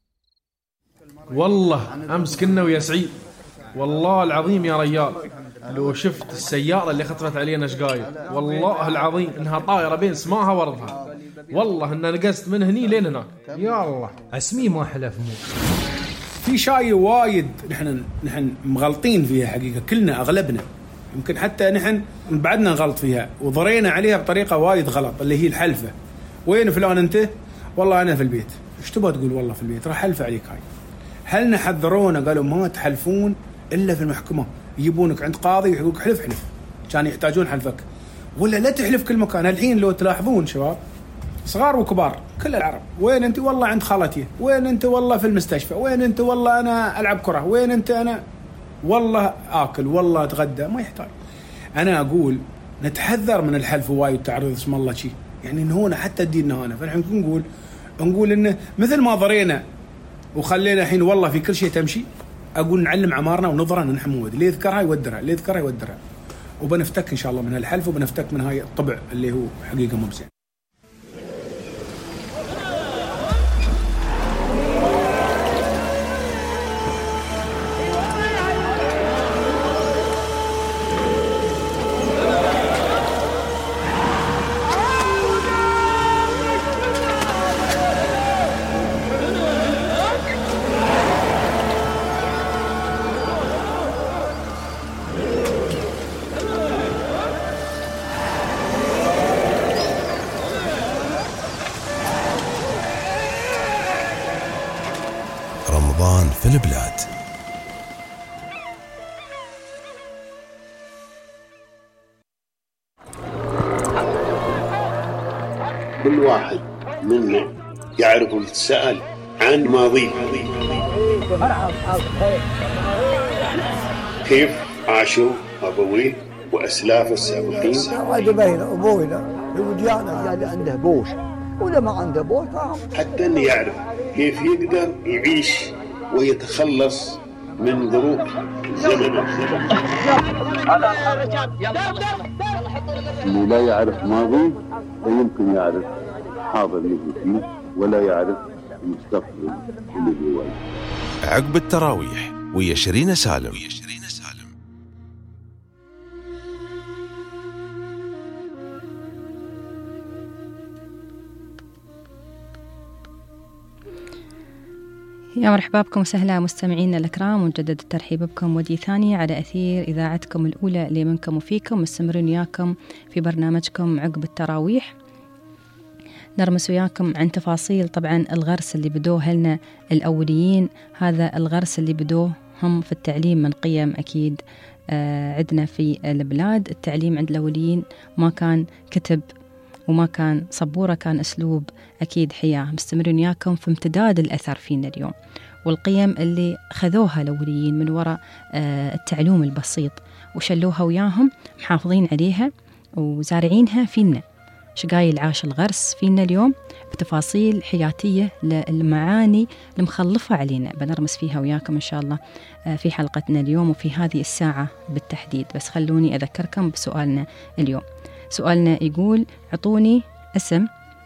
والله امس كنا ويا سعيد، والله العظيم يا ريال لو شفت السيارة اللي خطرت علينا شقايل، والله العظيم انها طائرة بين سماها وارضها، والله انها نقصت من هني لين هناك. يا الله اسمي ما حلف مو في شاي وايد نحن نحن مغلطين فيها حقيقة، كلنا اغلبنا يمكن حتى نحن بعدنا نغلط فيها وضرينا عليها بطريقة وايد غلط، اللي هي الحلفة. وين فلان انت؟ والله انا في البيت. ايش تبغى تقول والله في البيت؟ راح حلف عليك هاي. هل حذرونا قالوا ما تحلفون الا في المحكمة، يجيبونك عند قاضي يقولك حلف حلف، كان يحتاجون حلفك، ولا لا تحلف كل مكان. الحين لو تلاحظون شباب صغار وكبار كل العرب. وين أنت؟ والله عند خالتي. وين أنت؟ والله في المستشفى. وين أنت؟ والله أنا ألعب كرة. وين أنت؟ أنا والله آكل والله أتغدى. ما يحتاج. أنا أقول نتحذر من الحلف وايد وتعرض اسم الله شيء، يعني إنه حتى ديننا هنا. فنحن نقول نقول إنه مثل ما ضرينا وخلينا الحين والله في كل شيء تمشي، أقول نعلم عمارنا ونظرا نحمود اللي يذكرها يودرها، اللي يذكرها يودرها، وبنفتك إن شاء الله من هالحلف وبنفتك من هاي الطبع اللي هو حقيقة مو بزين. رمضان في البلاد. كل واحد منا يعرف السؤال عن ماضيه، كيف عاشوا أبويه وأسلافه السابقين. هذا بين أبوينا وجانا اللي عنده بوش ولا ما عنده بوش، حتى أن يعرف كيف يقدر يعيش ويتخلص من ظروف زمن. اللي لا يعرف ماضي لا يمكن يعرف حاضر اللي فيه، ولا يعرف المستقبل اللي هو. عقب التراويح ويا شيرين سالم. يا مرحبا بكم وسهلا مستمعينا الأكرام، ونجدد الترحيب بكم ودي ثانية على أثير إذاعتكم الأولى اللي منكم وفيكم، مستمرين وياكم في برنامجكم عقب التراويح. نرمس وياكم عن تفاصيل طبعا الغرس اللي بدوه لنا الأوليين، هذا الغرس اللي بدوه هم في التعليم من قيم أكيد آه عندنا في البلاد. التعليم عند الأوليين ما كان كتب وما كان صبورة، كان أسلوب أكيد حياة. مستمرين وياكم في امتداد الأثر فينا اليوم والقيم اللي خذوها الأوليين من وراء آه التعليم البسيط وشلوها وياهم، محافظين عليها وزارعينها فينا. شقايل عاش الغرس فينا اليوم بتفاصيل حياتية للمعاني المخلفة علينا، بنرمس فيها وياكم إن شاء الله في حلقتنا اليوم وفي هذه الساعة بالتحديد. بس خلوني أذكركم بسؤالنا اليوم. سؤالنا يقول: اعطوني اسم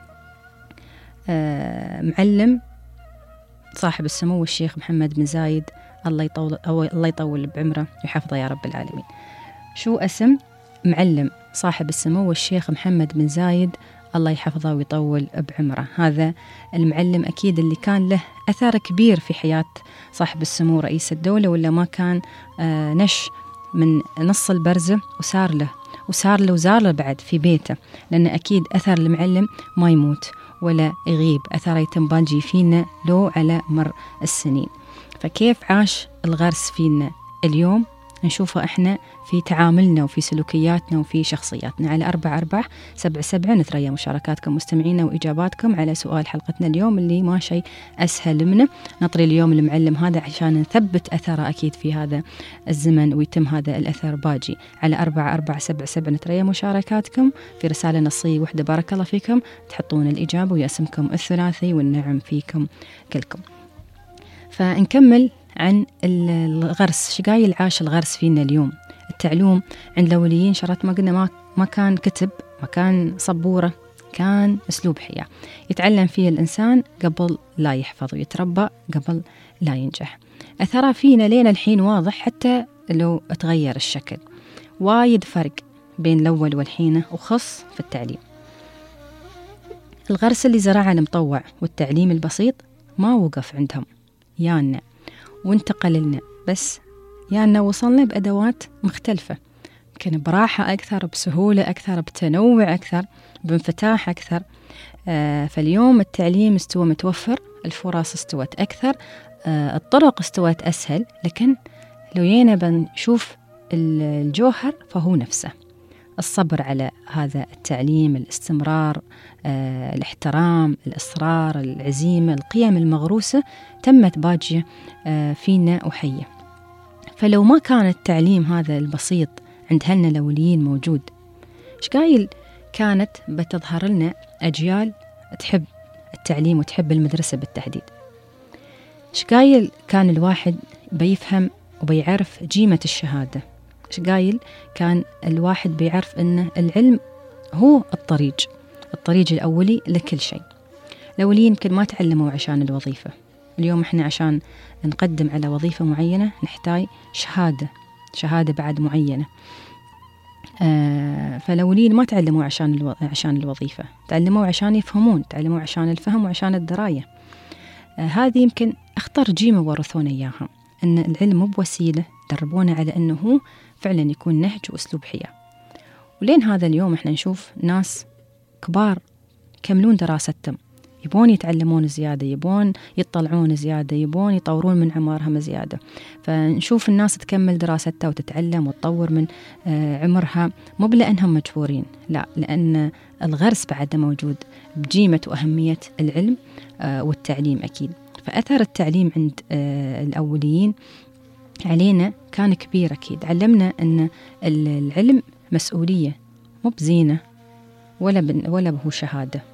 معلم صاحب السمو الشيخ محمد بن زايد، الله يطول أو الله يطول بعمره ويحفظه يا رب العالمين. شو اسم معلم صاحب السمو الشيخ محمد بن زايد، الله يحفظه ويطول بعمره؟ هذا المعلم أكيد اللي كان له أثر كبير في حياة صاحب السمو رئيس الدولة، ولا ما كان آه نش من نص البرزة وسار له وسار له وزار له بعد في بيته، لأن أكيد أثر المعلم ما يموت ولا يغيب، أثر يتم باجي فينا لو على مر السنين. فكيف عاش الغرس فينا اليوم نشوفه إحنا في تعاملنا وفي سلوكياتنا وفي شخصياتنا. على أربعة أربعة سبعة سبعة نتريا مشاركاتكم مستمعينا وإجاباتكم على سؤال حلقتنا اليوم اللي ما شيء أسهل منه. نطري اليوم المعلم هذا عشان نثبت أثره أكيد في هذا الزمن ويتم هذا الأثر باجي. على أربعة أربعة سبعة سبعة نتريا مشاركاتكم في رسالة نصية وحدة بارك الله فيكم، تحطون الإجابة ويا اسمكم الثلاثي والنعم فيكم كلكم. فنكمل عن الغرس. شقايل عاش الغرس فينا اليوم. التعلوم عند الأوليين شرط ما قلنا ما, ما كان كتب، ما كان صبورة، كان أسلوب حياة يتعلم فيه الإنسان قبل لا يحفظ ويتربى قبل لا ينجح. أثره فينا لين الحين واضح حتى لو تغير الشكل. وايد فرق بين الأول والحين وخص في التعليم. الغرس اللي زرعه المطوع والتعليم البسيط ما وقف عندهم، يانا وانتقل لنا، بس يانا وصلنا بأدوات مختلفة، يمكن براحة أكثر، بسهولة أكثر، بتنوع أكثر، بانفتاح أكثر. آه فاليوم التعليم استوى متوفر، الفرص استوت أكثر، آه الطرق استوت أسهل، لكن لو جينا بنشوف الجوهر فهو نفسه. الصبر على هذا التعليم، الاستمرار، آه، الاحترام، الإصرار، العزيمة، القيم المغروسة تمت باجية آه، فينا وحية. فلو ما كان التعليم هذا البسيط عند هلنا الأوليين موجود، شقايل كانت بتظهر لنا أجيال تحب التعليم وتحب المدرسة بالتحديد. شقايل كان الواحد بيفهم وبيعرف قيمة الشهادة. شقايل كان الواحد بيعرف أن العلم هو الطريق الطريق الأولي لكل شيء. الأولين يمكن ما تعلموا عشان الوظيفة. اليوم إحنا عشان نقدم على وظيفة معينة نحتاج شهادة شهادة بعد معينة. آه فالأولين ما تعلموا عشان الو... عشان الوظيفة، تعلموا عشان يفهمون، تعلموا عشان الفهم وعشان الدراية. آه هذه يمكن أخطر جيمة ورثونا إياها، أن العلم مو بوسيلة، دربونا على أنه هو فعلا يكون نهج وأسلوب حياة. ولين هذا اليوم إحنا نشوف ناس كبار كملون دراستهم، يبون يتعلمون زيادة، يبون يطلعون زيادة، يبون يطورون من عمرهم زيادة. فنشوف الناس تكمل دراستها وتتعلم وتطور من عمرها، مو لأنهم مجبورين، لا، لأن الغرس بعد موجود بجيمة وأهمية العلم والتعليم أكيد. فأثر التعليم عند الأوليين علينا كان كبير أكيد. علمنا أن العلم مسؤولية، مو بزينة ولا ولا به شهادة.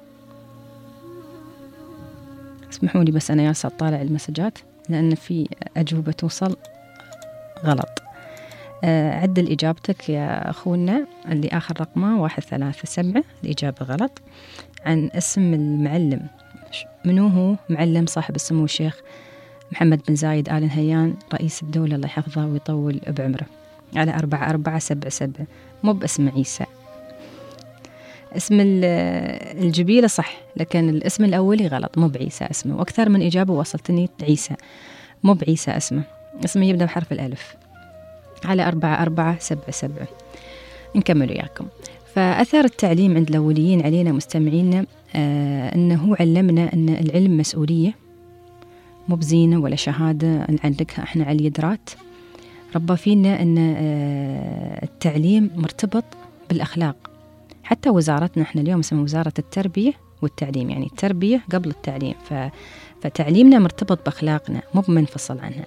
اسمحوا لي بس أنا ياسا أطالع المسجات لأن في أجوبة توصل غلط. عدل إجابتك يا أخونا اللي آخر رقمه واحد ثلاثة سبعة، الإجابة غلط. عن اسم المعلم، منو هو معلم صاحب السمو الشيخ محمد بن زايد آل نهيان رئيس الدولة الله يحفظه ويطول بعمره، على أربعة أربعة سبعة سبعة، مو باسم عيسى. اسم الجبيلة صح لكن الاسم الأولي غلط، مو بعيسى اسمه، وأكثر من إجابة وصلتني عيسى، مو بعيسى اسمه، اسمه يبدأ بحرف الألف. على أربعة أربعة سبعة سبعة. نكمل وياكم. فأثر التعليم عند الأوليين علينا مستمعينا آه أنه علمنا أن العلم مسؤولية، مو بزينة ولا شهادة نعلقها احنا على اليدرات. ربى فينا أن آه التعليم مرتبط بالأخلاق. حتى وزارتنا احنا اليوم اسمها وزارة التربية والتعليم، يعني التربية قبل التعليم. ف... فتعليمنا مرتبط بأخلاقنا، مو بمنفصل عنها.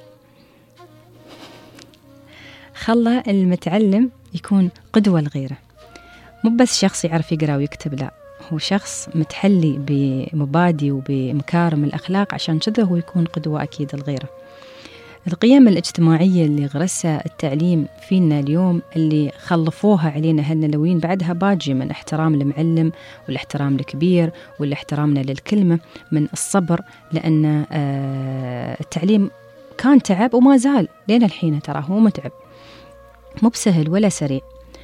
خلى المتعلم يكون قدوة لغيره، مو بس شخص يعرف يقرأ ويكتب، لا، هو شخص متحلي بمبادئ وبمكارم الأخلاق، عشان كذا هو يكون قدوة أكيد لغيره. القيم الاجتماعية اللي غرسها التعليم فينا اليوم، اللي خلفوها علينا هالنلوين، بعدها باجي من احترام المعلم والاحترام الكبير والاحترامنا للكلمة، من الصبر، لأن التعليم كان تعب وما زال لين الحين، ترى هو متعب، مو بسهل ولا سريع.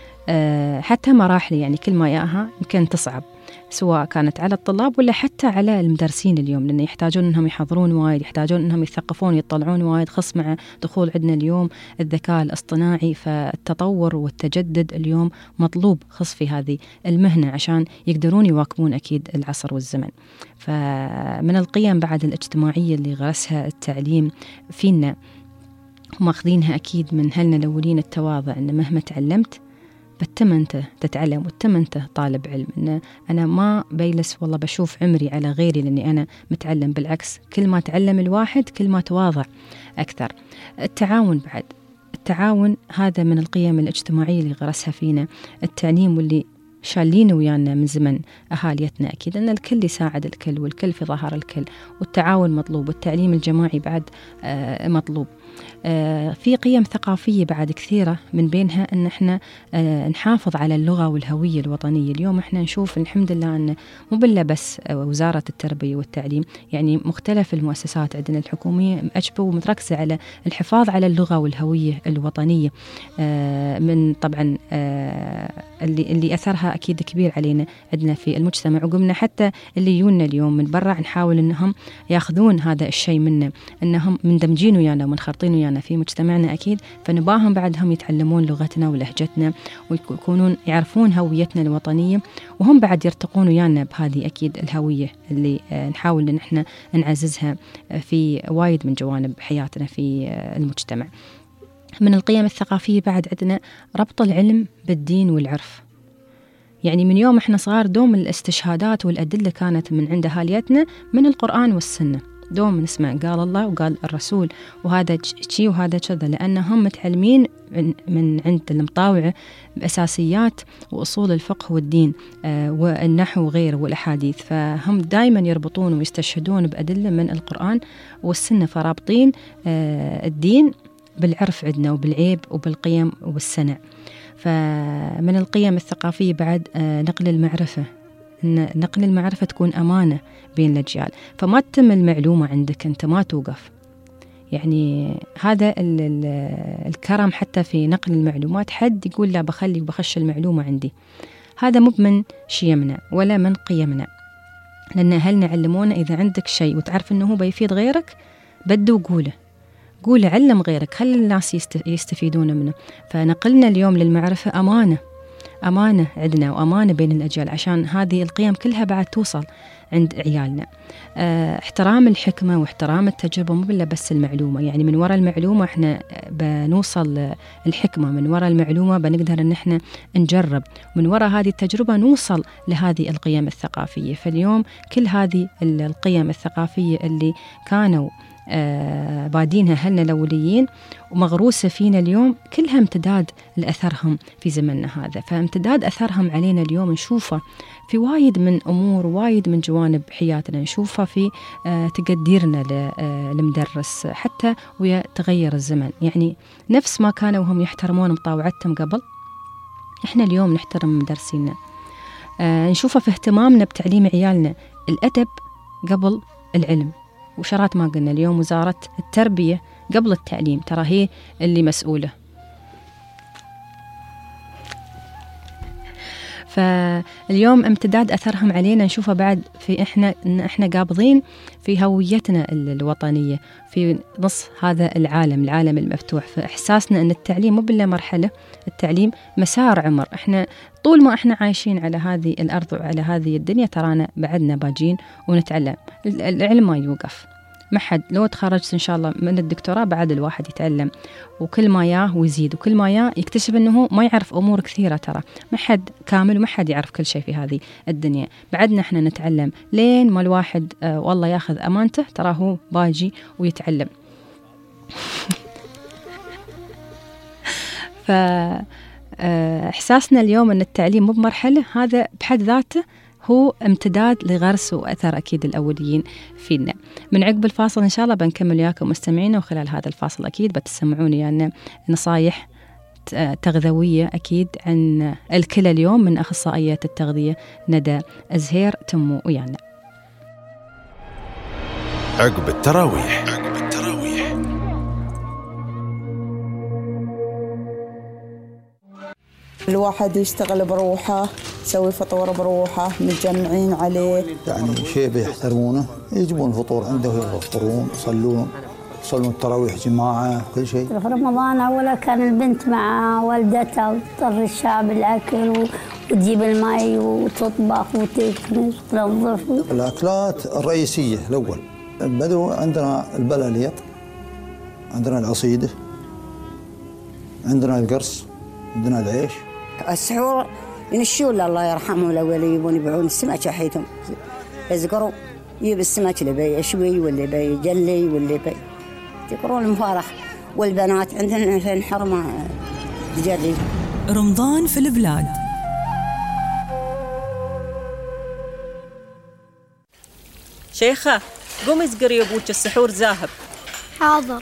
حتى مراحل يعني كل ما ياها يمكن تصعب، سواء كانت على الطلاب ولا حتى على المدرسين اليوم، لأن يحتاجون أنهم يحضرون وايد، يحتاجون أنهم يثقفون يطلعون وايد، خص مع دخول عندنا اليوم الذكاء الاصطناعي. فالتطور والتجدد اليوم مطلوب خص في هذه المهنة عشان يقدرون يواكبون أكيد العصر والزمن. فمن القيم بعد الاجتماعية اللي غرسها التعليم فينا، هم أخذينها أكيد من هلنا الأولين التواضع، أن مهما تعلمت بتم أنت تتعلم وتم أنت طالب علم، أن أنا ما بيلس والله بشوف عمري على غيري لأني أنا متعلم، بالعكس كل ما تعلم الواحد كل ما تواضع أكثر. التعاون بعد، التعاون هذا من القيم الاجتماعية اللي غرسها فينا التعليم، واللي شالين ويانا من زمن أهاليتنا أكيد، أن الكل يساعد الكل والكل في ظهر الكل، والتعاون مطلوب، والتعليم الجماعي بعد آه مطلوب. آه في قيم ثقافية بعد كثيرة، من بينها أن احنا آه نحافظ على اللغة والهوية الوطنية. اليوم احنا نشوف الحمد لله أن مو بلا بس وزارة التربية والتعليم، يعني مختلف المؤسسات عندنا الحكومية أجبوا ومتركزة على الحفاظ على اللغة والهوية الوطنية. آه من طبعا آه اللي اللي أثرها أكيد كبير علينا عندنا في المجتمع، وقمنا حتى اللي يجونا اليوم من برا نحاول أنهم يأخذون هذا الشيء منا، أنهم مندمجين ويانا ومنخرطين ويانا في مجتمعنا أكيد، فنباهم بعدهم يتعلمون لغتنا ولهجتنا ويكونون يعرفون هويتنا الوطنية، وهم بعد يرتقون ويانا بهذه أكيد الهوية اللي نحاول أن احنا نعززها في وايد من جوانب حياتنا في المجتمع. من القيم الثقافية بعد عندنا ربط العلم بالدين والعرف. يعني من يوم احنا صغار دوم الاستشهادات والأدلة كانت من عند أهاليتنا من القرآن والسنة، دوم نسمع قال الله وقال الرسول وهذا شيء وهذا كذا، لأنهم متعلمين من عند المطاوعة بأساسيات وأصول الفقه والدين آه والنحو وغيره والأحاديث، فهم دائما يربطون ويستشهدون بأدلة من القرآن والسنة، فرابطين آه الدين بالعرف عندنا وبالعيب وبالقيم وبالسنع. فمن القيم الثقافية بعد آه نقل المعرفة، نقل المعرفة تكون أمانة بين الأجيال، فما تتم المعلومة عندك أنت ما توقف. يعني هذا ال ال الكرم حتى في نقل المعلومات، حد يقول لا بخلي وبخش المعلومة عندي، هذا مو من شيمنا ولا من قيمنا، لأن أهلنا علمونا إذا عندك شيء وتعرف أنه بيفيد غيرك بدو قوله قوله علم غيرك، خلي الناس يستفيدون منه. فنقلنا اليوم للمعرفة أمانة، أمانة عندنا وأمانة بين الأجيال، عشان هذه القيم كلها بعد توصل عند عيالنا. اه احترام الحكمة واحترام التجربة، مو بلا بس المعلومة، يعني من وراء المعلومة احنا بنوصل الحكمة، من وراء المعلومة بنقدر ان احنا نجرب، من وراء هذه التجربة نوصل لهذه القيم الثقافية. فاليوم كل هذه القيم الثقافية اللي كانوا آه بادينها أهلنا الأوليين ومغروسة فينا اليوم، كلها امتداد لأثرهم في زمننا هذا. فامتداد أثرهم علينا اليوم نشوفه في وايد من أمور، وايد من جوانب حياتنا، نشوفه في آه تقديرنا للمدرس حتى ويا تغير الزمن. يعني نفس ما كانوا هم يحترمون مطاوعتهم قبل، إحنا اليوم نحترم مدرسينا. آه نشوفه في اهتمامنا بتعليم عيالنا الأدب قبل العلم، وشرات ما قلنا اليوم وزارة التربية قبل التعليم ترى هي اللي مسؤولة. فاليوم امتداد أثرهم علينا نشوفه بعد في إحنا إن إحنا قابضين في هويتنا الوطنية في نص هذا العالم، العالم المفتوح. فإحساسنا أن التعليم مو بالله مرحلة، التعليم مسار عمر. إحنا طول ما إحنا عايشين على هذه الأرض وعلى هذه الدنيا ترانا بعدنا باجين ونتعلم. العلم ما يوقف، ما حد لو تخرجت إن شاء الله من الدكتوراه بعد الواحد يتعلم، وكل ما ياه ويزيد، وكل ما ياه يكتشف أنه ما يعرف أمور كثيرة. ترى ما حد كامل وما حد يعرف كل شيء في هذه الدنيا، بعدنا إحنا نتعلم لين ما الواحد آه والله ياخذ أمانته ترى هو باجي ويتعلم. فإحساسنا اليوم أن التعليم مو بمرحلة، هذا بحد ذاته هو امتداد لغرس وأثر أكيد الأوليين فينا. من عقب الفاصل إن شاء الله بنكمل وياكم مستمعينا، وخلال هذا الفاصل أكيد بتسمعوني يعني نصايح تغذوية أكيد عن الكلى اليوم من أخصائية التغذية ندى زهير تمو ويانا. عقب التراويح. الواحد يشتغل بروحه، يسوي فطور بروحه، متجمعين عليه. يعني شيء بيحترمونه، يجيبون الفطور عنده ويفطرون، يصلون يصلون التراويح جماعة كل شيء. في رمضان أولا كان البنت مع والدتها وتضطر الشعب الأكل وتجيب الماء وتطبخ وتنظف. الأكلات الرئيسية الأول بدو عندنا البلاليط، عندنا العصيدة، عندنا القرص، عندنا العيش. السحور ينشون الله يرحمهم الأول يبون يبيعون السمك حيثهم يذكروا يجيب السمك اللي بي يشوي واللي بي يجلي واللي بي يذكرون المفارخ. والبنات عندهن في الحرمة تجري. رمضان في البلاد. شيخة قومي اسقري ابوك السحور ذاهب. حاضر.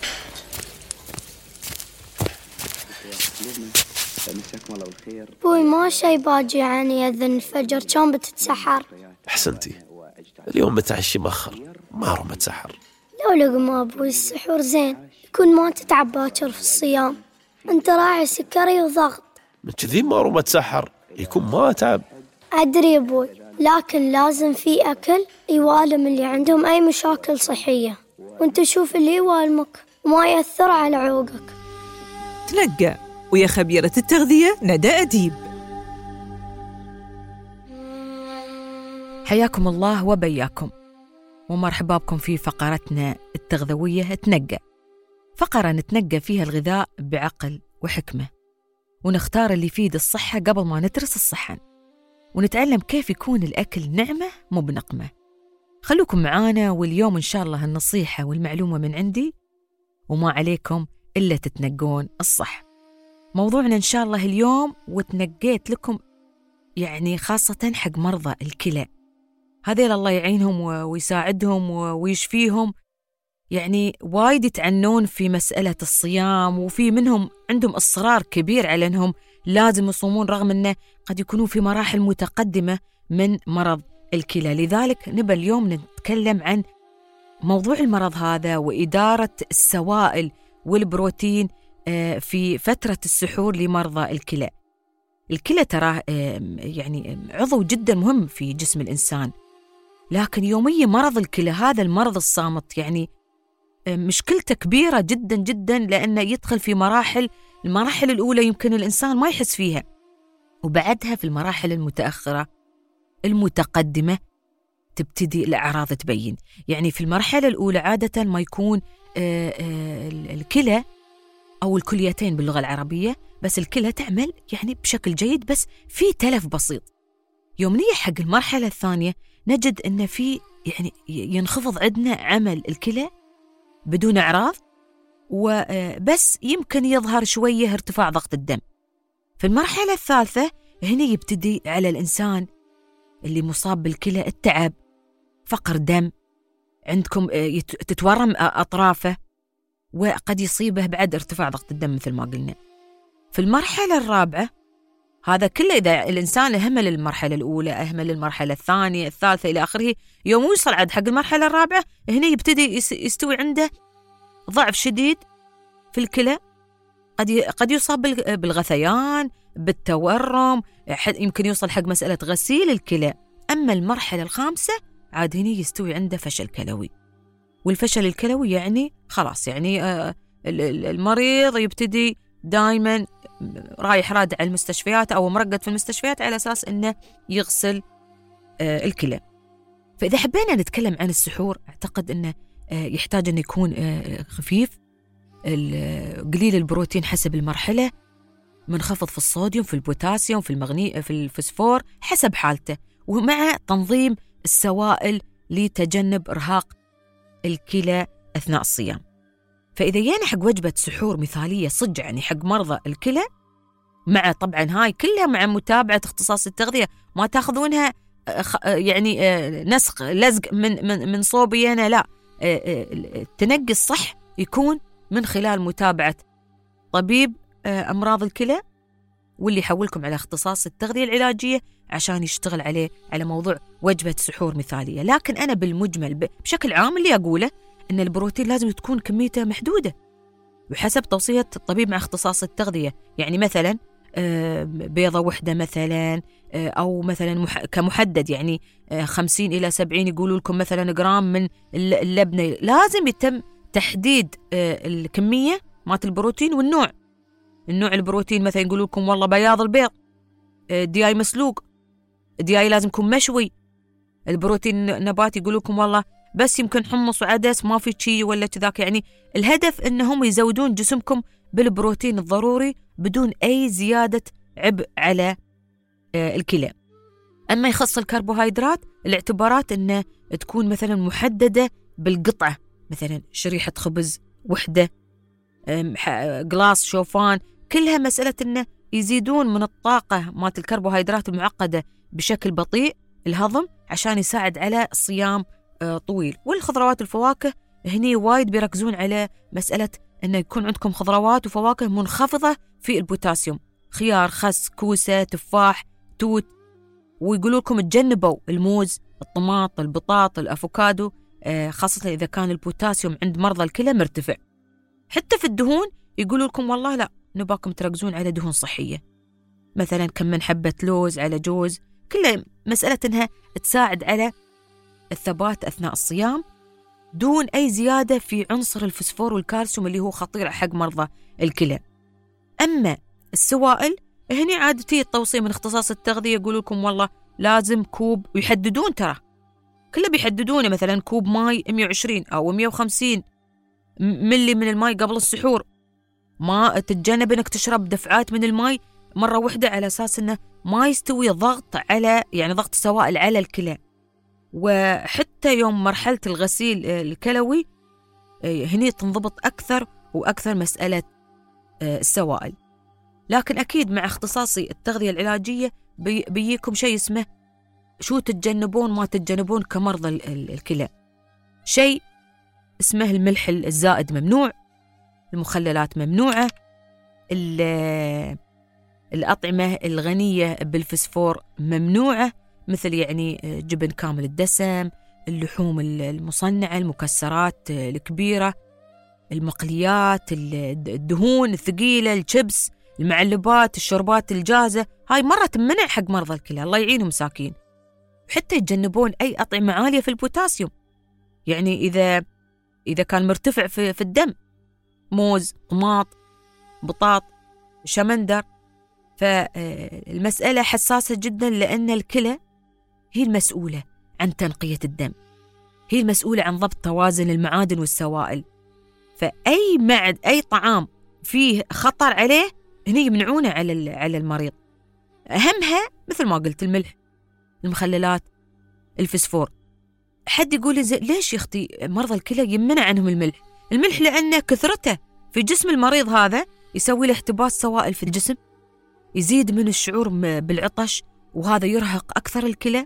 بوي ما شي باجي يعني يأذن الفجر، كان بتتسحر. أحسنتي، اليوم بتعشي مأخر ما رم أتسحر. لو لقما أبوي السحور زين، يكون ما تتعب باكر في الصيام، أنت راعي سكري وضغط. من كذي ما رم أتسحر يكون ما أتعب. أدري أبوي، لكن لازم في أكل يوالم اللي عندهم أي مشاكل صحية، وأنت شوف اللي يوالمك وما يأثر على عوقك. تنقى ويا خبيرة التغذية ندى أديب. حياكم الله وبياكم ومرحبا بكم في فقرتنا التغذوية تنقى. فقرة نتنقى فيها الغذاء بعقل وحكمة، ونختار اللي يفيد الصحة قبل ما ندرس الصحن، ونتعلم كيف يكون الأكل نعمة مو بنقمة. خلوكم معانا، واليوم إن شاء الله النصيحة والمعلومة من عندي، وما عليكم إلا تتنقون الصح. موضوعنا إن شاء الله اليوم، وتنقيت لكم يعني خاصة حق مرضى الكلى، هذيل الله يعينهم ويساعدهم ويشفيهم. يعني وايد يتعنون في مسألة الصيام، وفي منهم عندهم إصرار كبير على أنهم لازم يصومون رغم أنه قد يكونوا في مراحل متقدمة من مرض الكلى. لذلك نبى اليوم نتكلم عن موضوع المرض هذا، وإدارة السوائل والبروتين في فترة السحور لمرضى الكلى. الكلى تراه يعني عضو جدا مهم في جسم الإنسان، لكن يوميا مرض الكلى هذا المرض الصامت يعني مشكلته كبيرة جدا جدا، لأنه يدخل في مراحل المراحل الأولى يمكن الإنسان ما يحس فيها، وبعدها في المراحل المتأخرة المتقدمة تبتدي الأعراض تبين. يعني في المرحلة الأولى عادة ما يكون الكلى أو الكليتين باللغة العربية، بس الكلى تعمل يعني بشكل جيد، بس في تلف بسيط. يوم نيجي حق المرحلة الثانية نجد أن في يعني ينخفض عندنا عمل الكلى بدون أعراض، وبس يمكن يظهر شوية ارتفاع ضغط الدم. في المرحلة الثالثة هنا يبتدي على الإنسان اللي مصاب بالكلى التعب، فقر دم، عندكم تتورم أطرافه، وقد يصيبه بعد ارتفاع ضغط الدم مثل ما قلنا. في المرحلة الرابعة هذا كله إذا الإنسان أهمل المرحلة الأولى، أهمل المرحلة الثانية الثالثة إلى آخره، يوم يوصل عد حق المرحلة الرابعة هنا يبتدي يستوي عنده ضعف شديد في الكلى، قد قد يصاب بالغثيان، بالتورم، يمكن يوصل حق مسألة غسيل الكلى. أما المرحلة الخامسة عاد هنا يستوي عنده فشل كلوي، والفشل الكلوي يعني خلاص يعني المريض يبتدي دائما رايح راد على المستشفيات أو مرقد في المستشفيات على أساس أنه يغسل الكلى. فإذا حبينا نتكلم عن السحور، أعتقد أنه يحتاج أن يكون خفيف، قليل البروتين حسب المرحلة، منخفض في الصوديوم، في البوتاسيوم، في المغني، في الفسفور حسب حالته، ومع تنظيم السوائل لتجنب إرهاق الكلى أثناء الصيام. فإذا يعني حق وجبة سحور مثالية صج يعني حق مرضى الكلى، مع طبعا هاي كلها مع متابعة اختصاص التغذية، ما تاخذونها يعني نسق لزق من من من صوبي أنا، لا، التنقي الصح يكون من خلال متابعة طبيب أمراض الكلى، واللي يحولكم على اختصاص التغذية العلاجية عشان يشتغل عليه على موضوع وجبة سحور مثالية. لكن أنا بالمجمل بشكل عام اللي أقوله أن البروتين لازم تكون كميته محدودة وحسب توصية الطبيب مع اختصاص التغذية. يعني مثلا بيضة وحدة مثلا، أو مثلا كمحدد يعني خمسين إلى سبعين يقولوا لكم مثلا جرام من اللبنة. لازم يتم تحديد الكمية مات البروتين والنوع. النوع البروتين مثلا يقولوا لكم والله بياض البيض، دياي مسلوق، دياي لازم يكون مشوي. البروتين النباتي يقولوا لكم والله بس يمكن حمص وعدس، ما في شيء ولا كذاك. يعني الهدف انهم يزودون جسمكم بالبروتين الضروري بدون اي زيادة عبء على الكلى. اما يخص الكربوهيدرات، الاعتبارات انه تكون مثلا محددة بالقطعة، مثلا شريحة خبز وحدة، قلاص شوفان، كلها مسألة انه يزيدون من الطاقة مات الكربوهيدرات المعقدة بشكل بطيء الهضم عشان يساعد على صيام طويل. والخضروات والفواكه هني وايد بيركزون على مسألة أنه يكون عندكم خضروات وفواكه منخفضة في البوتاسيوم، خيار، خس، كوسة، تفاح، توت. ويقولوا لكم تجنبوا الموز، الطماط، البطاط، الأفوكادو، خاصة إذا كان البوتاسيوم عند مرضى الكلى مرتفع. حتى في الدهون يقولوا لكم والله لا، نباكم تركزون على دهون صحية، مثلا كم من حبة لوز على جوز، كلها مسألة أنها تساعد على الثبات أثناء الصيام دون أي زيادة في عنصر الفسفور والكالسيوم اللي هو خطير حق مرضى الكلى. أما السوائل هني عادتي التوصية من اختصاص التغذية يقولوا لكم والله لازم كوب، ويحددون ترى كله بيحددونه، مثلا كوب ماي مية وعشرين أو مية وخمسين ملي من الماء قبل السحور. ما تتجنب أنك تشرب دفعات من الماء مرة واحدة على أساس أنه ما يستوي ضغط على يعني ضغط السوائل على الكلى. وحتى يوم مرحلة الغسيل الكلوي هني تنضبط أكثر وأكثر مسألة السوائل. لكن أكيد مع اختصاصي التغذية العلاجية بي بيكم شيء اسمه شو تتجنبون ما تتجنبون كمرضى الكلى. شيء اسمه الملح الزائد ممنوع، المخللات ممنوعة، الأطعمة الغنية بالفسفور ممنوعة، مثل يعني جبن كامل الدسم، اللحوم المصنعة، المكسرات الكبيرة، المقليات، الدهون الثقيلة، الشيبس، المعلبات، الشربات الجاهزة، هاي مرة تمنع حق مرضى الكلى، الله يعينهم مساكين. حتى يتجنبون أي أطعمة عالية في البوتاسيوم، يعني إذا إذا كان مرتفع في, في الدم، موز، طماط، بطاط، شمندر. فالمسألة حساسة جدا، لأن الكلى هي المسؤولة عن تنقية الدم، هي المسؤولة عن ضبط توازن المعادن والسوائل. فأي معد أي طعام فيه خطر عليه هني يمنعونه على على المريض. أهمها مثل ما قلت الملح، المخللات، الفسفور. حد يقول لي ليش يا أختي مرضى الكلى يمنع عنهم الملح؟ الملح لأن كثرته في جسم المريض هذا يسوي له احتباس سوائل في الجسم، يزيد من الشعور بالعطش، وهذا يرهق أكثر الكلى،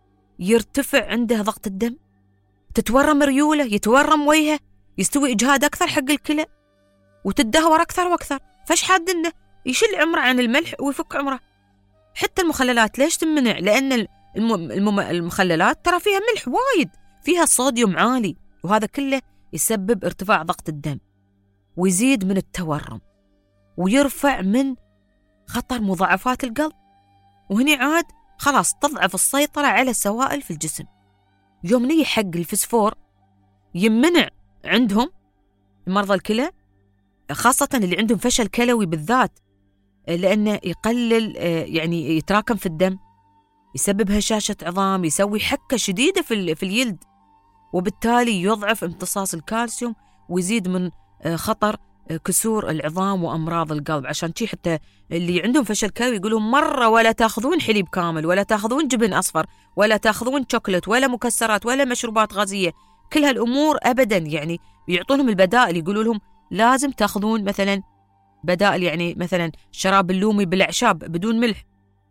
يرتفع عنده ضغط الدم، تتورم ريوله، يتورم وجهه، يستوي إجهاد أكثر حق الكلى، وتدهور أكثر وأكثر. فش حاد إنه يشل عمره عن الملح ويفك عمره. حتى المخللات ليش تمنع؟ لأن الم... المخللات ترى فيها ملح وايد، فيها صوديوم عالي، وهذا كله يسبب ارتفاع ضغط الدم، ويزيد من التورم، ويرفع من خطر مضاعفات القلب. وهني عاد خلاص تضعف السيطرة على السوائل في الجسم. يوم نيجي حق الفسفور يمنع عندهم مرضى الكلى، خاصة اللي عندهم فشل كلوي بالذات، لأنه يقلل يعني يتراكم في الدم، يسبب هشاشة عظام، يسوي حكة شديدة في في الجلد، وبالتالي يضعف امتصاص الكالسيوم، ويزيد من خطر كسور العظام وأمراض القلب. عشان شي حتى اللي عندهم فشل كلوي يقولون مرة ولا تأخذون حليب كامل، ولا تأخذون جبن أصفر، ولا تأخذون شوكولات، ولا مكسرات، ولا مشروبات غازية، كل هالأمور أبدا. يعني يعطونهم البدائل، يقولوا لهم لازم تأخذون مثلا بدائل، يعني مثلا الشراب اللومي بالأعشاب بدون ملح،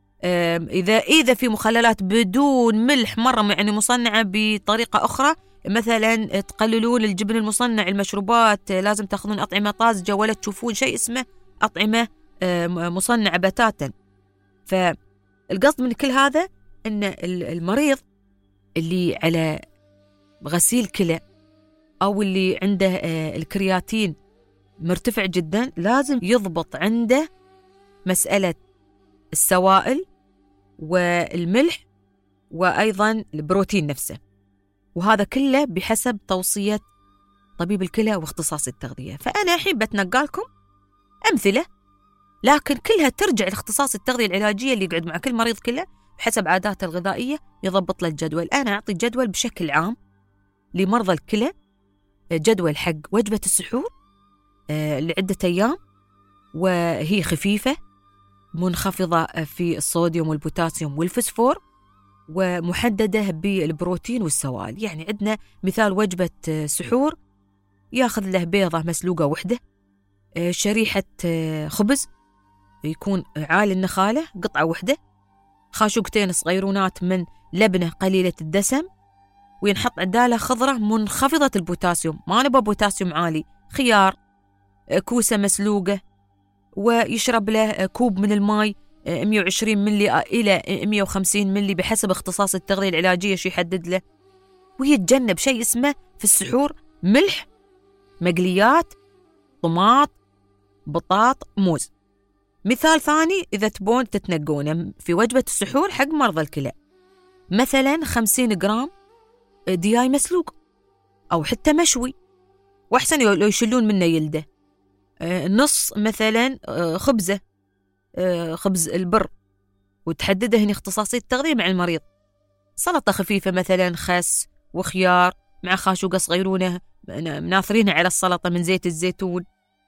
إذا إذا في مخللات بدون ملح مرة يعني مصنعة بطريقة أخرى، مثلا تقللون الجبن المصنع، المشروبات لازم تأخذون أطعمة طازجة، ولا تشوفون شيء اسمه أطعمة مصنعة بتاتا. فالقصد من كل هذا أن المريض اللي على غسيل كلى أو اللي عنده الكرياتين مرتفع جدا لازم يضبط عنده مسألة السوائل والملح وأيضا البروتين نفسه، وهذا كله بحسب توصية طبيب الكلى واختصاص التغذية. فأنا الحين بتنقلكم أمثلة، لكن كلها ترجع لاختصاص التغذية العلاجية اللي يقعد مع كل مريض كلى بحسب عاداته الغذائية، يضبط له الجدول. أنا أعطي جدول بشكل عام لمرضى الكلى، جدول حق وجبة السحور لعدة أيام، وهي خفيفة منخفضة في الصوديوم والبوتاسيوم والفسفور، ومحددة بالبروتين والسوائل. يعني عندنا مثال وجبة سحور ياخذ له بيضة مسلوقة وحدة، شريحة خبز يكون عالي النخالة قطعة وحدة، خاشوقتين صغيرونات من لبنة قليلة الدسم، وينحط عدالة خضرة منخفضة البوتاسيوم، ما نبغى بوتاسيوم عالي، خيار، كوسة مسلوقة، ويشرب له كوب من الماء مئة وعشرين ملي إلى مئة وخمسين ملي بحسب اختصاص التغذية العلاجية شو يحدد له. ويتجنب شيء اسمه في السحور ملح، مقليات، طماط، بطاط، موز. مثال ثاني إذا تبون تتنقونه في وجبة السحور حق مرضى الكلى، مثلا خمسين جرام دياي مسلوق أو حتى مشوي، وأحسن لو يشلون منه يلده، نص مثلا خبزة، خبز البر، وتحدده هنا اختصاصية التغذية مع المريض. سلطة خفيفة مثلا خس وخيار مع خاشوقة صغيرونة مناثرينها على السلطة من زيت الزيتون.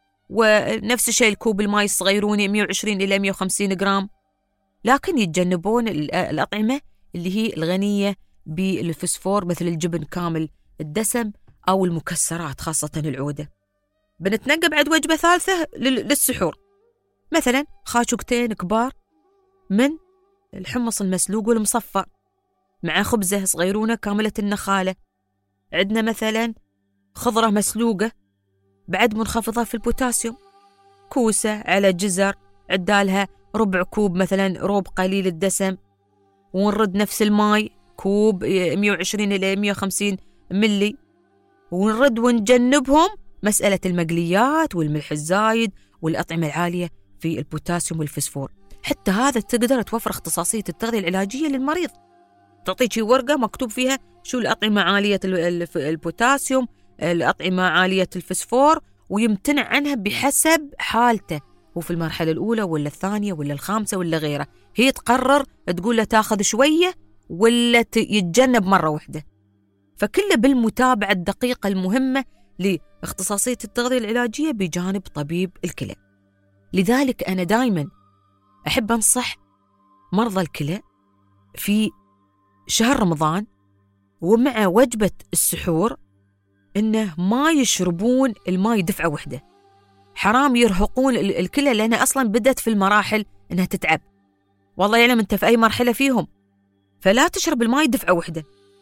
ونفس الشيء الكوب الماء الصغيروني مئة وعشرين إلى مئة وخمسين جرام. لكن يتجنبون الأطعمة اللي هي الغنية بالفسفور مثل الجبن كامل الدسم أو المكسرات خاصة العودة. بنتنقى بعد وجبة ثالثة للسحور، مثلا خاشوقتين كبار من الحمص المسلوق والمصفى مع خبزة صغيرونة كاملة النخالة. عندنا مثلا خضرة مسلوقة بعد منخفضة في البوتاسيوم، كوسة على جزر عدالها ربع كوب مثلا روب قليل الدسم. ونرد نفس الماء كوب مئة وعشرين إلى مئة وخمسين ملي. ونرد ونجنبهم مسألة المقليات والملح الزايد والأطعمة العالية في البوتاسيوم والفسفور. حتى هذا تقدر توفر اختصاصية التغذية العلاجية للمريض، تعطيك وورقة مكتوب فيها شو الأطعمة عالية البوتاسيوم، الأطعمة عالية الفسفور، ويمتنع عنها بحسب حالته، هو في المرحلة الأولى ولا الثانية ولا الخامسة ولا غيره. هي تقرر تقول له تاخذ شوية ولا يتجنب مرة واحدة. فكله بالمتابعة الدقيقة المهمة لاختصاصية التغذية العلاجية بجانب طبيب الكلى. لذلك أنا دايما أحب أنصح مرضى الكلى في شهر رمضان ومع وجبة السحور إنه ما يشربون الماء دفعة واحدة. حرام يرهقون الكلى، لأنها أصلا بدأت في المراحل إنها تتعب، والله يعلم أنت في أي مرحلة فيهم. فلا تشرب الماء دفعة واحدة،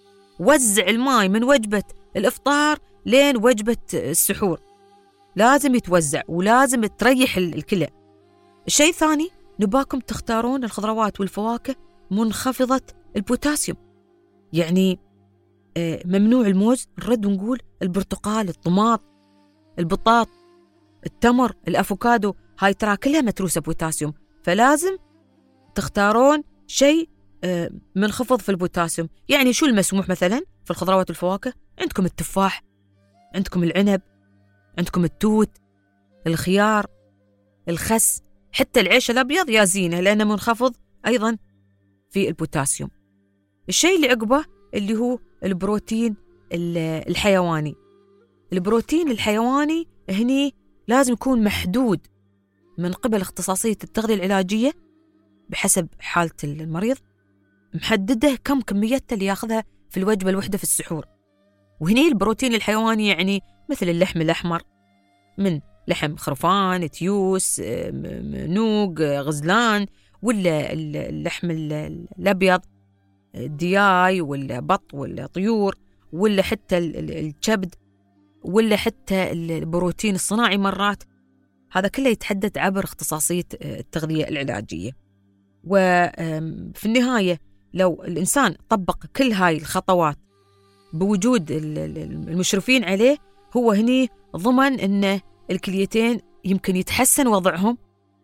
وزع الماء من وجبة الإفطار لين وجبة السحور، لازم يتوزع ولازم تريح الكلى. الشيء الثاني نباكم تختارون الخضروات والفواكه منخفضة البوتاسيوم، يعني ممنوع الموز، نرد ونقول البرتقال، الطماط، البطاط، التمر، الأفوكادو، هاي ترى كلها متروسة بوتاسيوم، فلازم تختارون شيء منخفض في البوتاسيوم. يعني شو المسموح مثلا في الخضروات والفواكه؟ عندكم التفاح، عندكم العنب، عندكم التوت، الخيار، الخس، حتى العيش الأبيض يا زينة لأنه منخفض أيضا في البوتاسيوم. الشيء اللي عقبه اللي هو البروتين الحيواني. البروتين الحيواني هني لازم يكون محدود من قبل اختصاصية التغذية العلاجية بحسب حالة المريض، محدده كم كميته اللي ياخذها في الوجبة الوحدة في السحور. وهني البروتين الحيواني يعني مثل اللحم الأحمر من لحم خرفان، تيوس، نوق، غزلان، ولا اللحم الأبيض دياي، ولا بط، ولا طيور، ولا حتى الكبد، ولا حتى البروتين الصناعي مرات. هذا كله يتحدد عبر اختصاصية التغذية العلاجية. وفي النهاية لو الإنسان طبق كل هاي الخطوات بوجود المشرفين عليه، هو هني ضمن أن الكليتين يمكن يتحسن وضعهم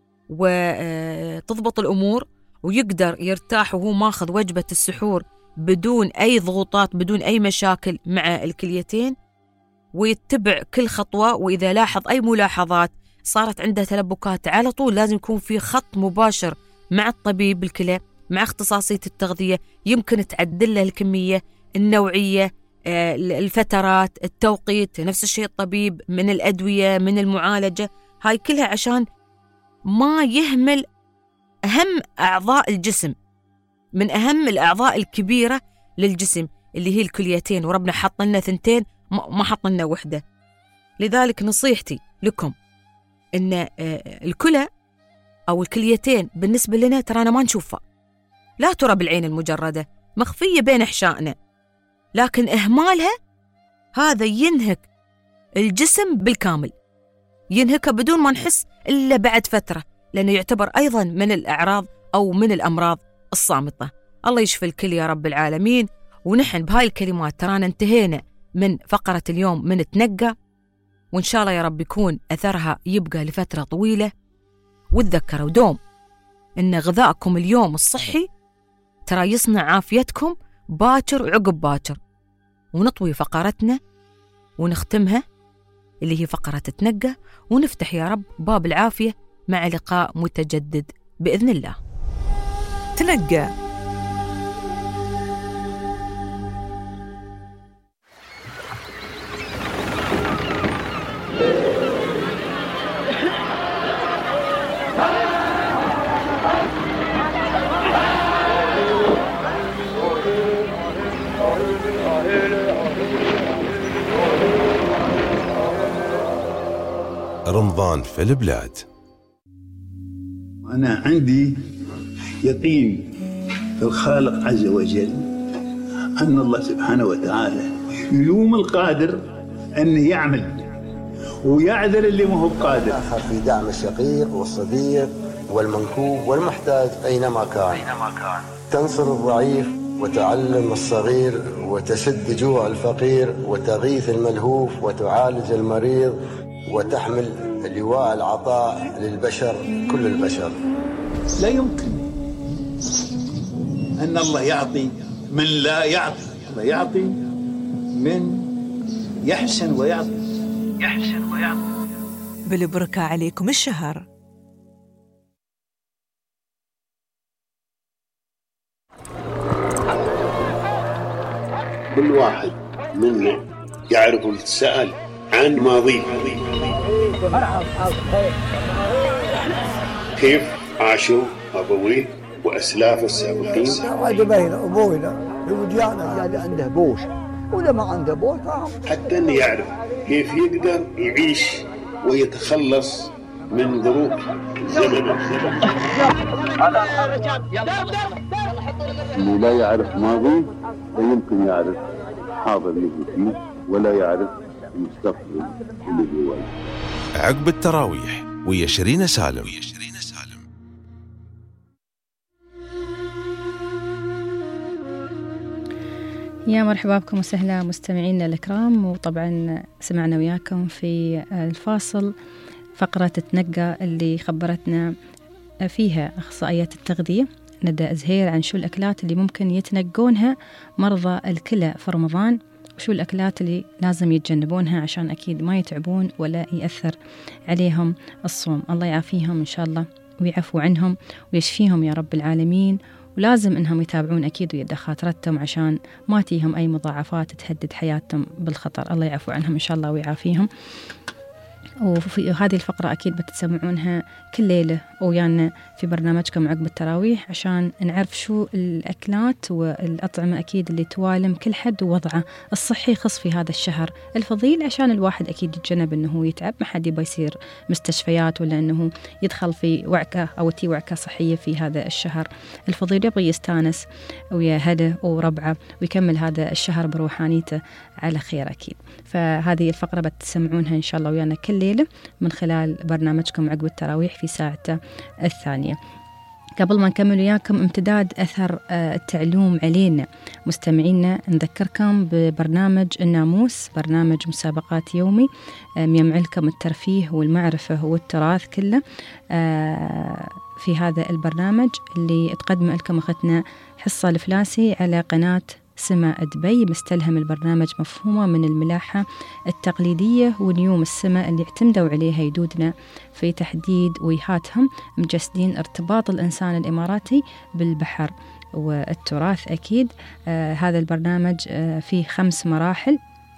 وتضبط الأمور، ويقدر يرتاح وهو ماخذ وجبة السحور بدون أي ضغوطات، بدون أي مشاكل مع الكليتين، ويتبع كل خطوة. وإذا لاحظ أي ملاحظات صارت عنده تلبكات، على طول لازم يكون في خط مباشر مع الطبيب الكلى، مع اختصاصية التغذية، يمكن تعدل له الكمية، النوعية، الفترات، التوقيت، نفس الشيء الطبيب من الأدوية، من المعالجة، هاي كلها عشان ما يهمل أهم أعضاء الجسم، من أهم الأعضاء الكبيرة للجسم اللي هي الكليتين، وربنا حط لنا ثنتين ما حط لنا وحدة. لذلك نصيحتي لكم إن الكلى أو الكليتين بالنسبة لنا ترانا ما نشوفها، لا ترى بالعين المجردة، مخفية بين أحشائنا، لكن إهمالها هذا ينهك الجسم بالكامل، ينهكه بدون ما نحس إلا بعد فترة، لأنه يعتبر أيضا من الأعراض أو من الأمراض الصامتة. الله يشفي الكل يا رب العالمين. ونحن بهاي الكلمات ترانا انتهينا من فقرة اليوم من تنقى، وإن شاء الله يا رب يكون أثرها يبقى لفترة طويلة. وتذكروا دوم إن غذائكم اليوم الصحي ترى يصنع عافيتكم باكر وعقب باكر. ونطوي فقرتنا ونختمها اللي هي فقرة تنقى، ونفتح يا رب باب العافية مع لقاء متجدد بإذن الله. تنقى. رمضان في البلاد. أنا عندي يقين في الخالق عز وجل أن الله سبحانه وتعالى يلوم القادر أنه يعمل ويعذر اللي ما هو قادر. آخر في دعم الشقيق والصديق والمنكوب والمحتاج أينما كان. أينما كان. تنصر الضعيف وتعلم الصغير وتسد جوع الفقير وتغيث الملهوف وتعالج المريض وتحمل لواء العطاء للبشر كل البشر. لا يمكن أن الله يعطي من لا يعطي، الله يعطي من يحسن ويعطي. يحسن ويعطي. بالبركة عليكم الشهر. كل واحد منا يعرف السائل عن ماضيه، كيف عاشوا أبويه وأسلاف السابقين. هذا بين أبوينا وجانا يعني عنده بوش ولا ما عنده بوش، حتى أن يعرف كيف يقدر يعيش ويتخلص من ظروف زمن. اللي لا يعرف ماضي لا يمكن يعرف حاضر اللي فيه ولا يعرف المستقبل اللي بيواجهه. عقب التراويح ويا شيرين سالم. يا مرحبا بكم وسهلا مستمعينا الكرام. وطبعا سمعنا وياكم في الفاصل فقرة تنقى اللي خبرتنا فيها أخصائية التغذية ندى زهير عن شو الأكلات اللي ممكن يتنقونها مرضى الكلى في رمضان، وشو الأكلات اللي لازم يتجنبونها عشان أكيد ما يتعبون ولا يأثر عليهم الصوم. الله يعافيهم إن شاء الله ويعفو عنهم ويشفيهم يا رب العالمين. ولازم إنهم يتابعون أكيد ويا دكاترتهم عشان ما تيهم أي مضاعفات تهدد حياتهم بالخطر. الله يعفو عنهم إن شاء الله ويعافيهم. وفي هذه الفقرة أكيد بتسمعونها كل ليلة ويانا في برنامجكم عقب التراويح عشان نعرف شو الأكلات والأطعمة أكيد اللي توالم كل حد ووضعه الصحي خص في هذا الشهر الفضيل، عشان الواحد أكيد يتجنب أنه يتعب، ما حد يبغى يصير مستشفيات ولا أنه يدخل في وعكة أو تي وعكة صحية في هذا الشهر الفضيل. يبغى يستانس ويا هله وربعه ويكمل هذا الشهر بروحانيته على خير أكيد. فهذه الفقرة بتسمعونها إن شاء الله ويانا كل ليلة من خلال برنامجكم عقب التراويح في ساعته الثانية. قبل ما نكمل وياكم امتداد أثر التعلوم علينا مستمعينا، نذكركم ببرنامج الناموس، برنامج مسابقات يومي يجمع لكم الترفيه والمعرفة والتراث كله في هذا البرنامج اللي تقدم لكم أختنا حصة الفلاسي على قناة سما دبي، مستلهم البرنامج مفهومة من الملاحة التقليدية ونيوم السماء اللي اعتمدوا عليها يدودنا في تحديد وجهاتهم، مجسدين ارتباط الإنسان الإماراتي بالبحر والتراث أكيد. آه هذا البرنامج آه فيه خمس مراحل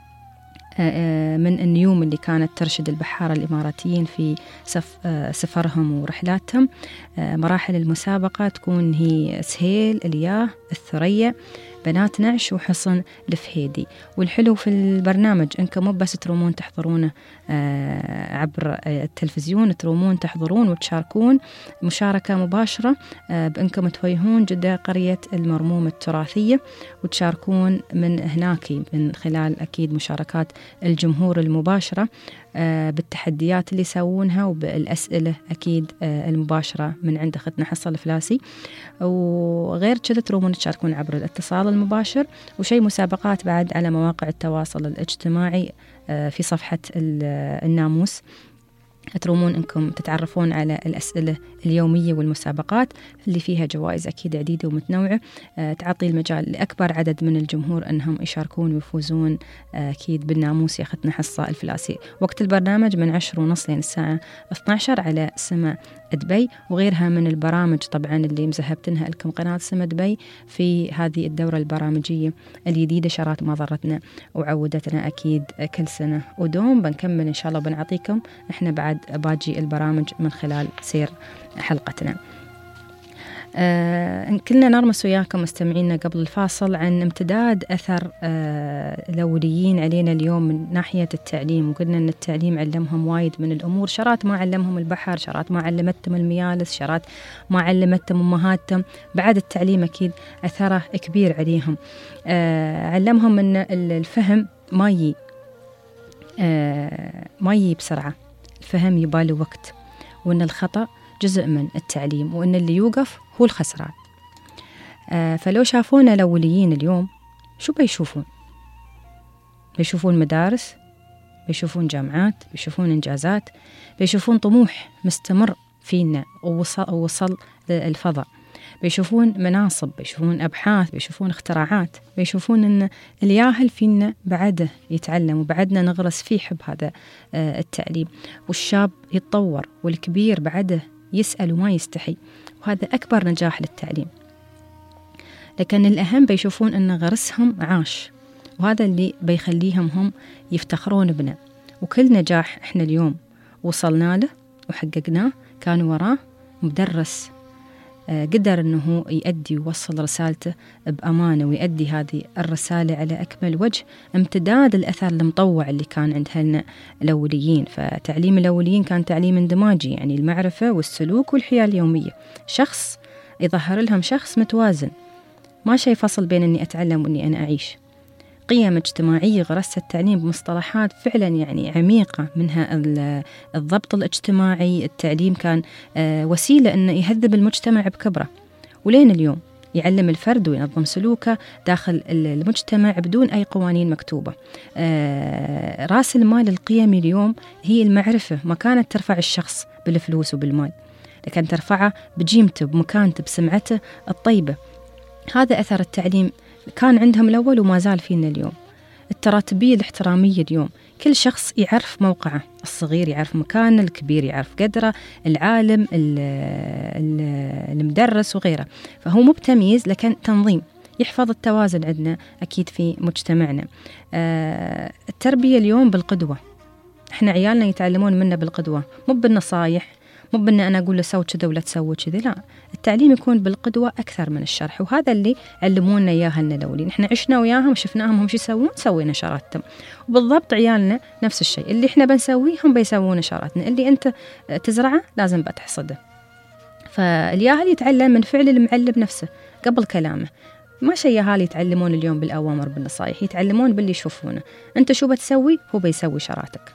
آه من النيوم اللي كانت ترشد البحارة الإماراتيين في سف آه سفرهم ورحلاتهم. آه مراحل المسابقة تكون هي سهيل، الياه، الثريا، بنات نعش وحصن الفهيدي. والحلو في البرنامج انكم مو بس ترومون تحضرونه آه عبر التلفزيون، ترومون تحضرون وتشاركون مشاركة مباشرة آه بانكم توجهون جدة قرية المرموم التراثية وتشاركون من هناك من خلال أكيد مشاركات الجمهور المباشرة آه بالتحديات اللي يسوونها وبالأسئلة أكيد آه المباشرة من عند أختنا حصة الفلاسي. وغير كذا ترومون تشاركون عبر الاتصال المباشر، وشيء مسابقات بعد على مواقع التواصل الاجتماعي آه في صفحة الناموس، ترومون انكم تتعرفون على الأسئلة اليومية والمسابقات اللي فيها جوائز أكيد عديدة ومتنوعة أه تعطي المجال لأكبر عدد من الجمهور أنهم يشاركون ويفوزون أه أكيد بالناموس يا أختنا حصة الفلاسي. وقت البرنامج من عشر ونص لين الساعة اثني عشر على سما دبي، وغيرها من البرامج طبعا اللي مزهبتنها لكم قناة سما دبي في هذه الدورة البرامجية الجديدة، شرات ما ضرتنا وعودتنا أكيد كل سنة ودوم. بنكمل إن شاء الله بنعطيكم إحنا بعد باجي البرامج من خلال سير حلقتنا. آه كلنا نرمس وياكم مستمعينا قبل الفاصل عن امتداد أثر آه الأوليين علينا اليوم من ناحية التعليم، وقلنا أن التعليم علمهم وايد من الأمور، شرات ما علمهم البحر، شرات ما علمتهم الميالس، شرات ما علمتهم أمهاتهم، بعد التعليم أكيد أثره كبير عليهم. آه علمهم أن الفهم ما يجي آه ما يجي بسرعة، الفهم يباله وقت، وأن الخطأ جزء من التعليم، وأن اللي يوقف هو الخسران. آه فلو شافونا الأوليين اليوم شو بيشوفون؟ بيشوفون مدارس، بيشوفون جامعات، بيشوفون إنجازات، بيشوفون طموح مستمر فينا ووصل, ووصل للفضاء، بيشوفون مناصب، بيشوفون أبحاث، بيشوفون اختراعات، بيشوفون أن الياهل فينا بعده يتعلم، وبعدنا نغرس فيه حب هذا آه التعليم، والشاب يتطور، والكبير بعده يسأل وما يستحي، وهذا أكبر نجاح للتعليم. لكن الأهم بيشوفون أن غرسهم عاش، وهذا اللي بيخليهم هم يفتخرون بنا، وكل نجاح إحنا اليوم وصلنا له وحققناه كان وراه مدرس قدر أنه يؤدي ويوصل رسالته بأمانة، ويؤدي هذه الرسالة على أكمل وجه، امتداد الأثر المطوع اللي كان عند هلنا الأوليين. فتعليم الأوليين كان تعليم اندماجي، يعني المعرفة والسلوك والحياة اليومية، شخص يظهر لهم شخص متوازن، ما شيء فصل بين أني أتعلم وأني أنا أعيش، قيم اجتماعية غرست التعليم بمصطلحات فعلا يعني عميقة، منها الضبط الاجتماعي. التعليم كان وسيلة أنه يهذب المجتمع بكبره، ولين اليوم يعلم الفرد وينظم سلوكه داخل المجتمع بدون أي قوانين مكتوبة. رأس المال القيمي اليوم هي المعرفة، ما كانت ترفع الشخص بالفلوس وبالمال، لكن ترفعه بجيمته، بمكانته، بسمعته الطيبة. هذا أثر التعليم كان عندهم الأول وما زال فينا اليوم. التراتبية الاحترامية اليوم، كل شخص يعرف موقعه، الصغير يعرف مكانه، الكبير يعرف قدره، العالم، المدرس وغيره، فهو مو بتمييز لكن تنظيم يحفظ التوازن عندنا أكيد في مجتمعنا. آه التربية اليوم بالقدوة، احنا عيالنا يتعلمون منا بالقدوة، مو بالنصايح، مو بأن أنا أقول له سوي كذا ولا تسوي كذا، لا، التعليم يكون بالقدوة أكثر من الشرح، وهذا اللي علمونا إياه الأولين. إحنا عشنا وياهم وشفناهم هم شو يسوون، سوينا شراتهم، وبالضبط عيالنا نفس الشيء، اللي إحنا بنسويه هم بيسوون شراتنا، اللي أنت تزرعه لازم بتحصده. فالياهل يتعلم من فعل المعلم نفسه قبل كلامه، ما شيء ياهل يتعلمون اليوم بالأوامر بالنصائح، يتعلمون باللي يشوفونه، أنت شو بتسوي هو بيسوي شراتك.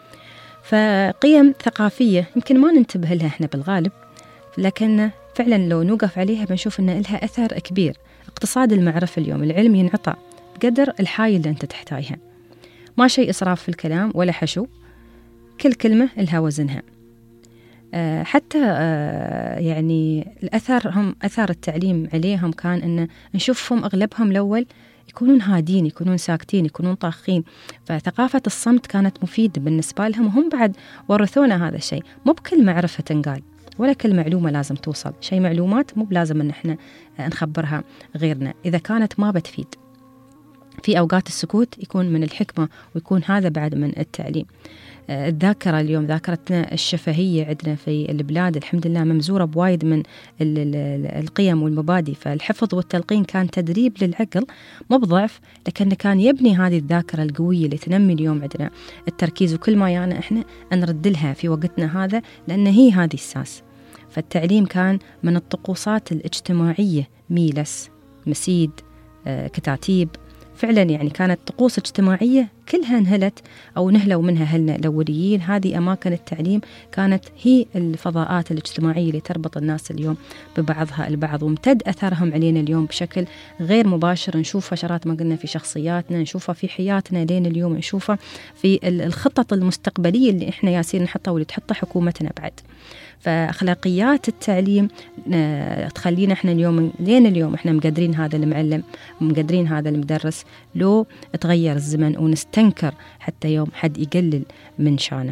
فقيم ثقافية يمكن ما ننتبه لها إحنا بالغالب، لكن فعلا لو نوقف عليها بنشوف أن لها أثر كبير. اقتصاد المعرفة اليوم، العلم ينعطى بقدر الحاجة اللي أنت تحتاجها، ما شيء إسراف في الكلام ولا حشو، كل كلمة لها وزنها. أه حتى أه يعني الأثر هم أثر التعليم عليهم كان أن نشوفهم أغلبهم الأول يكونون هادين، يكونون ساكتين، يكونون طاخين، فثقافة الصمت كانت مفيدة بالنسبة لهم، وهم بعد ورثونا هذا الشيء. مو بكل معرفة تنقال ولا كل معلومة لازم توصل، شيء معلومات مو بلازم أن احنا نخبرها غيرنا إذا كانت ما بتفيد. في أوقات السكوت يكون من الحكمة، ويكون هذا بعد من التعليم. الذاكرة اليوم، ذاكرتنا الشفهية عندنا في البلاد الحمد لله ممزورة بوايد من القيم والمبادئ، فالحفظ والتلقين كان تدريب للعقل مو بضعف، لكنه كان يبني هذه الذاكرة القوية اللي تنمي اليوم عندنا التركيز، وكل ما يانا احنا نرد لها في وقتنا هذا، لأن هي هذه الساس. فالتعليم كان من الطقوسات الاجتماعية، ميلس، مسيد، آه، كتاتيب، فعلا يعني كانت طقوس اجتماعية كلها انهلت أو نهلوا منها هلنا الأوليين. هذه أماكن التعليم كانت هي الفضاءات الاجتماعية اللي تربط الناس اليوم ببعضها البعض، وامتد أثرهم علينا اليوم بشكل غير مباشر. نشوفها شرات ما قلنا في شخصياتنا، نشوفها في حياتنا لين اليوم، نشوفها في الخطط المستقبلية اللي إحنا ياسين نحطها واللي تحطها حكومتنا بعد. فأخلاقيات التعليم تخلينا إحنا اليوم لين اليوم إحنا مقدرين هذا المعلم، مقدرين هذا المدرس، لو تغير الزمن ونستنكر حتى يوم حد يقلل من شانه.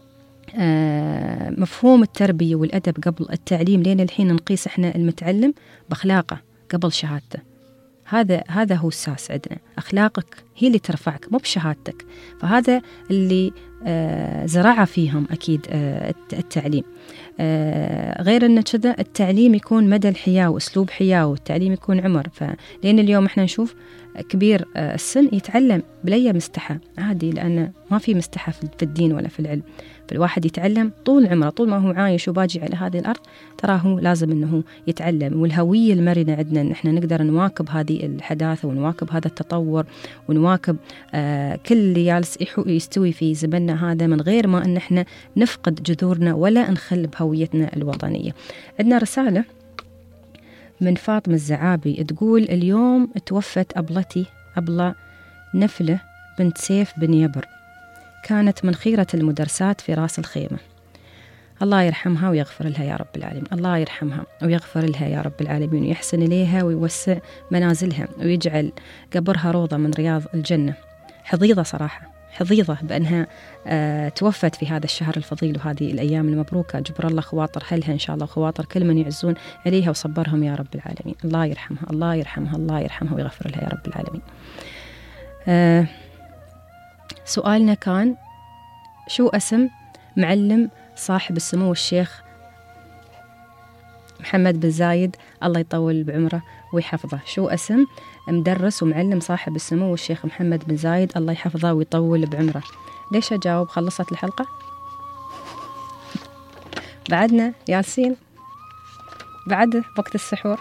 آه مفهوم التربية والأدب قبل التعليم، لين الحين نقيس إحنا المتعلم بأخلاقه قبل شهادته. هذا هذا هو الساس عندنا، أخلاقك هي اللي ترفعك مو بشهادتك. فهذا اللي آه زرعه فيهم أكيد آه التعليم. آه غير أن كذا التعليم يكون مدى الحياة وأسلوب حياة، والتعليم يكون عمر. فلين اليوم إحنا نشوف كبير آه السن يتعلم بليه مستحى عادي، لأنه ما في مستحى في الدين ولا في العلم. فالواحد يتعلم طول عمره، طول ما هو عايش وباجي على هذه الأرض تراه لازم أنه يتعلم. والهوية المرنة عندنا أن احنا نقدر نواكب هذه الحداثة ونواكب هذا التطور ونواكب آه كل اللي جالس يستوي في زمننا هذا، من غير ما أن احنا نفقد جذورنا ولا نخل بهويتنا الوطنية. عندنا رسالة من فاطمة الزعابي تقول: اليوم توفت أبلتي أبلة نفلة بنت سيف بن يبر، كانت من خيرة المدرسات في راس الخيمة. الله يرحمها ويغفر لها يا رب العالمين. الله يرحمها ويغفر لها يا رب العالمين، ويحسن إليها ويوسع منازلها ويجعل قبرها روضة من رياض الجنة. حظيظة صراحة، حظيظة بأنها آه توفت في هذا الشهر الفضيل وهذه الأيام المبروكة. جبر الله خواطر أهلها إن شاء الله، خواطر كل من يعزون عليها وصبرهم يا رب العالمين. الله يرحمها الله يرحمها الله يرحمها ويغفر لها يا رب العالمين. آه سؤالنا كان: شو اسم معلم صاحب السمو الشيخ محمد بن زايد الله يطول بعمره ويحفظه؟ شو اسم مدرس ومعلم صاحب السمو الشيخ محمد بن زايد الله يحفظه ويطول بعمره؟ ليش أجاوب؟ خلصت الحلقة؟ بعدنا ياسين، بعد وقت السحور.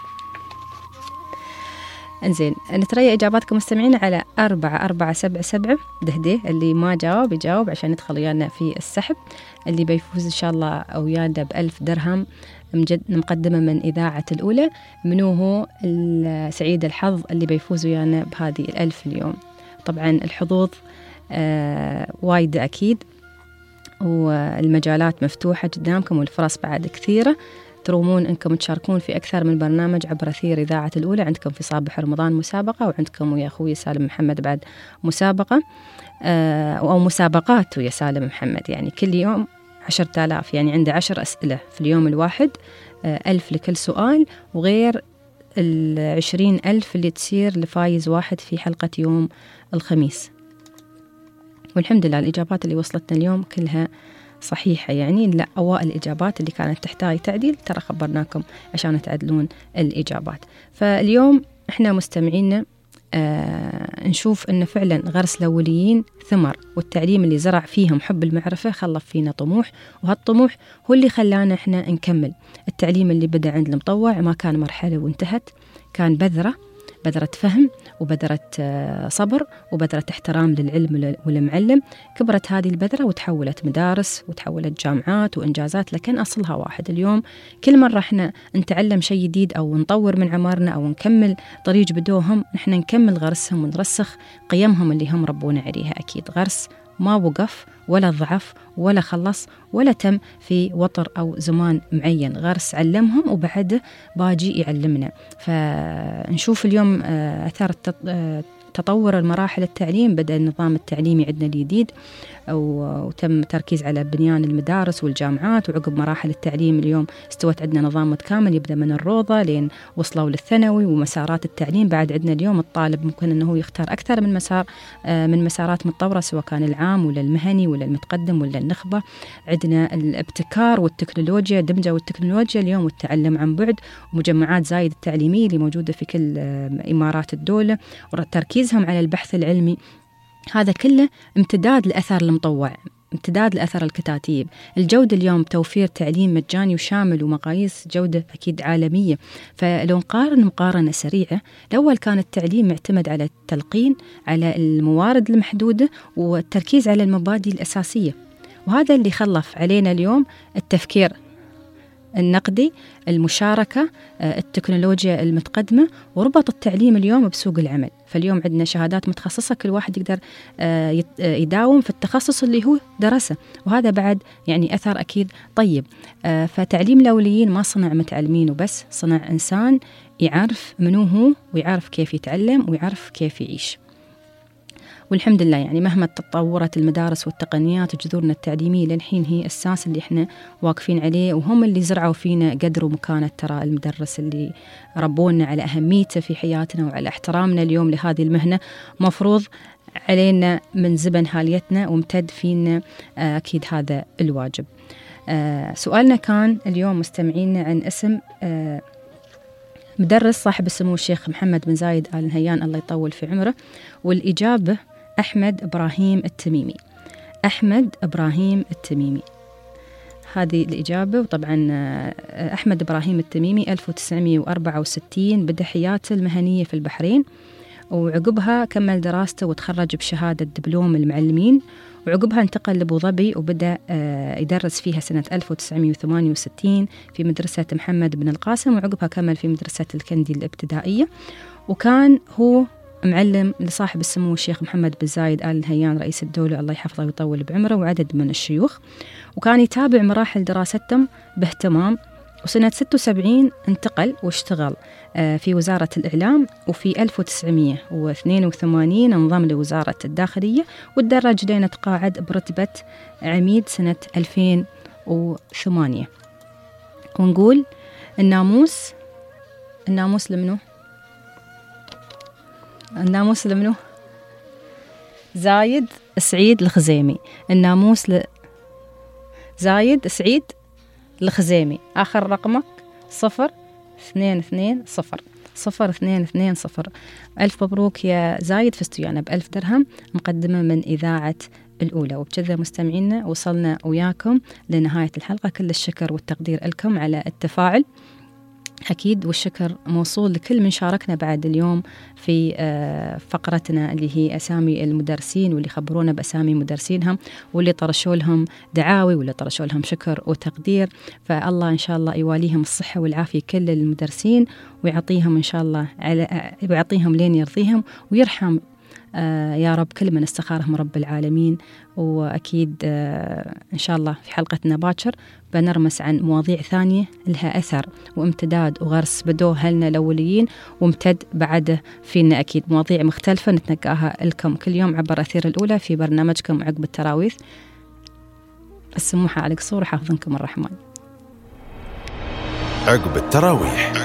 انزين، نتريا إجاباتكم مستمعين على أربعة أربعة سبعة سبعة دهدي. اللي ما جاوب يجاوب عشان يدخل ويانا في السحب. اللي بيفوز إن شاء الله ويانا بألف درهم مقدمة من إذاعة الأولى. منو هو سعيد الحظ اللي بيفوز ويانا بهذه الألف اليوم؟ طبعا الحظوظ آه وايدة أكيد، والمجالات مفتوحة قدامكم، والفرص بعد كثيرة. ترومون أنكم تشاركون في أكثر من برنامج عبر أثير إذاعة الأولى. عندكم في صباح رمضان مسابقة، وعندكم ويا أخوي سالم محمد بعد مسابقة آه أو مسابقات ويا سالم محمد. يعني كل يوم عشرة آلاف، يعني عنده عشر أسئلة في اليوم الواحد، آه ألف لكل سؤال، وغير العشرين ألف اللي تصير لفايز واحد في حلقة يوم الخميس. والحمد لله الإجابات اللي وصلتنا اليوم كلها صحيحة. يعني لا، أوائل الإجابات اللي كانت تحتاج تعديل ترى خبرناكم عشان تعدلون الإجابات. فاليوم إحنا مستمعينا آه نشوف أن فعلا غرس الأوليين ثمر، والتعليم اللي زرع فيهم حب المعرفة خلف فينا طموح، وهالطموح هو اللي خلانا إحنا نكمل. التعليم اللي بدأ عند المطوع ما كان مرحلة وانتهت، كان بذرة بذرة فهم وبذرة صبر وبذرة احترام للعلم والمعلم. كبرت هذه البذرة وتحولت مدارس وتحولت جامعات وإنجازات، لكن أصلها واحد. اليوم كل مرة احنا نتعلم شيء جديد أو نطور من عمارنا أو نكمل طريق بدوهم، احنا نكمل غرسهم ونرسخ قيمهم اللي هم ربونا عليها. أكيد غرس ما وقف ولا ضعف ولا خلص ولا تم في وطر أو زمان معين، غرس علمهم وبعده باجي يعلمنا. فنشوف اليوم أثار تطور المراحل التعليم. بدأ النظام التعليمي عندنا الجديد وتم تركيز على بنيان المدارس والجامعات، وعقب مراحل التعليم اليوم استوت عندنا نظام متكامل يبدأ من الروضة لين وصلوا للثانوي. ومسارات التعليم بعد عندنا اليوم الطالب ممكن أنه يختار أكثر من مسار من مسارات متطورة، سواء كان العام ولا المهني ولا المتقدم ولا النخبة. عندنا الابتكار والتكنولوجيا، دمجة والتكنولوجيا اليوم والتعلم عن بعد، ومجمعات زايد التعليمية اللي موجودة في كل إمارات الدولة، وتركيزهم على البحث العلمي. هذا كله امتداد لأثر المطوع، امتداد لأثر الكتاتيب. الجودة اليوم توفير تعليم مجاني وشامل ومقاييس جودة أكيد عالمية. فلو نقارن مقارنة سريعة، الأول كان التعليم معتمد على التلقين، على الموارد المحدودة، والتركيز على المبادئ الأساسية، وهذا اللي خلف علينا اليوم التفكير النقدي، المشاركة، التكنولوجيا المتقدمة، وربط التعليم اليوم بسوق العمل. فاليوم عندنا شهادات متخصصة، كل واحد يقدر يداوم في التخصص اللي هو درسه، وهذا بعد يعني أثر أكيد طيب. فتعليم الأوليين ما صنع متعلمين وبس، صنع إنسان يعرف منو هو ويعرف كيف يتعلم ويعرف كيف يعيش. والحمد لله يعني مهما تطورت المدارس والتقنيات، جذورنا التعليمية للحين هي الأساس اللي احنا واقفين عليه، وهم اللي زرعوا فينا قدر ومكانة. ترى المدرس اللي ربونا على أهميته في حياتنا وعلى احترامنا اليوم لهذه المهنة، مفروض علينا من زبن هاليتنا وامتد فينا أكيد هذا الواجب. سؤالنا كان اليوم مستمعينا عن اسم مدرس صاحب السمو الشيخ محمد بن زايد آل نهيان الله يطول في عمره، والإجابة أحمد إبراهيم التميمي. أحمد إبراهيم التميمي هذه الإجابة. وطبعا أحمد إبراهيم التميمي ألف وتسعمائة وأربعة وستين بدأ حياته المهنية في البحرين، وعقبها كمل دراسته وتخرج بشهادة دبلوم المعلمين، وعقبها انتقل لأبو ظبي وبدأ يدرس فيها سنة ألف وتسعمائة وثمانية وستين في مدرسة محمد بن القاسم، وعقبها كمل في مدرسة الكندي الابتدائية. وكان هو معلم لصاحب السمو الشيخ محمد بن زايد آل نهيان رئيس الدولة الله يحفظه ويطول بعمره وعدد من الشيوخ، وكان يتابع مراحل دراستهم باهتمام. وسنة ستة وسبعين انتقل واشتغل في وزارة الإعلام، وفي ألف وتسعمائة واثنين وثمانين انضم لوزارة الداخلية، وتدرج لين تقاعد برتبة عميد سنة ألفين وثمانية. ونقول الناموس الناموس لمنه الناموس لمنه زايد سعيد الخزيمي. الناموس ل... زايد سعيد الخزيمي. آخر رقمك صفر اثنين اثنين صفر صفر اثنين اثنين صفر. ألف مبروك يا زايد، فزت ويانا بألف درهم مقدمة من إذاعة الأولى. وبكذا مستمعينا وصلنا وياكم لنهاية الحلقة. كل الشكر والتقدير لكم على التفاعل أكيد، والشكر موصول لكل من شاركنا بعد اليوم في فقرتنا اللي هي أسامي المدرسين، واللي خبرونا بأسامي مدرسينهم، واللي طرشوا لهم دعاوي، واللي طرشوا لهم شكر وتقدير. فالله إن شاء الله يواليهم الصحة والعافية كل المدرسين، ويعطيهم إن شاء الله على ويعطيهم لين يرضيهم، ويرحم آه يا رب كل من استخارهم رب العالمين. وأكيد آه إن شاء الله في حلقتنا باكر بنرمس عن مواضيع ثانية لها أثر وامتداد وغرس بدوه هلنا الأوليين، وامتد بعده فينا أكيد مواضيع مختلفة نتنقاها لكم كل يوم عبر أثير الأولى في برنامجكم عقب التراويح. السموحة على قصور، حافظنكم الرحمن. عقب التراويح.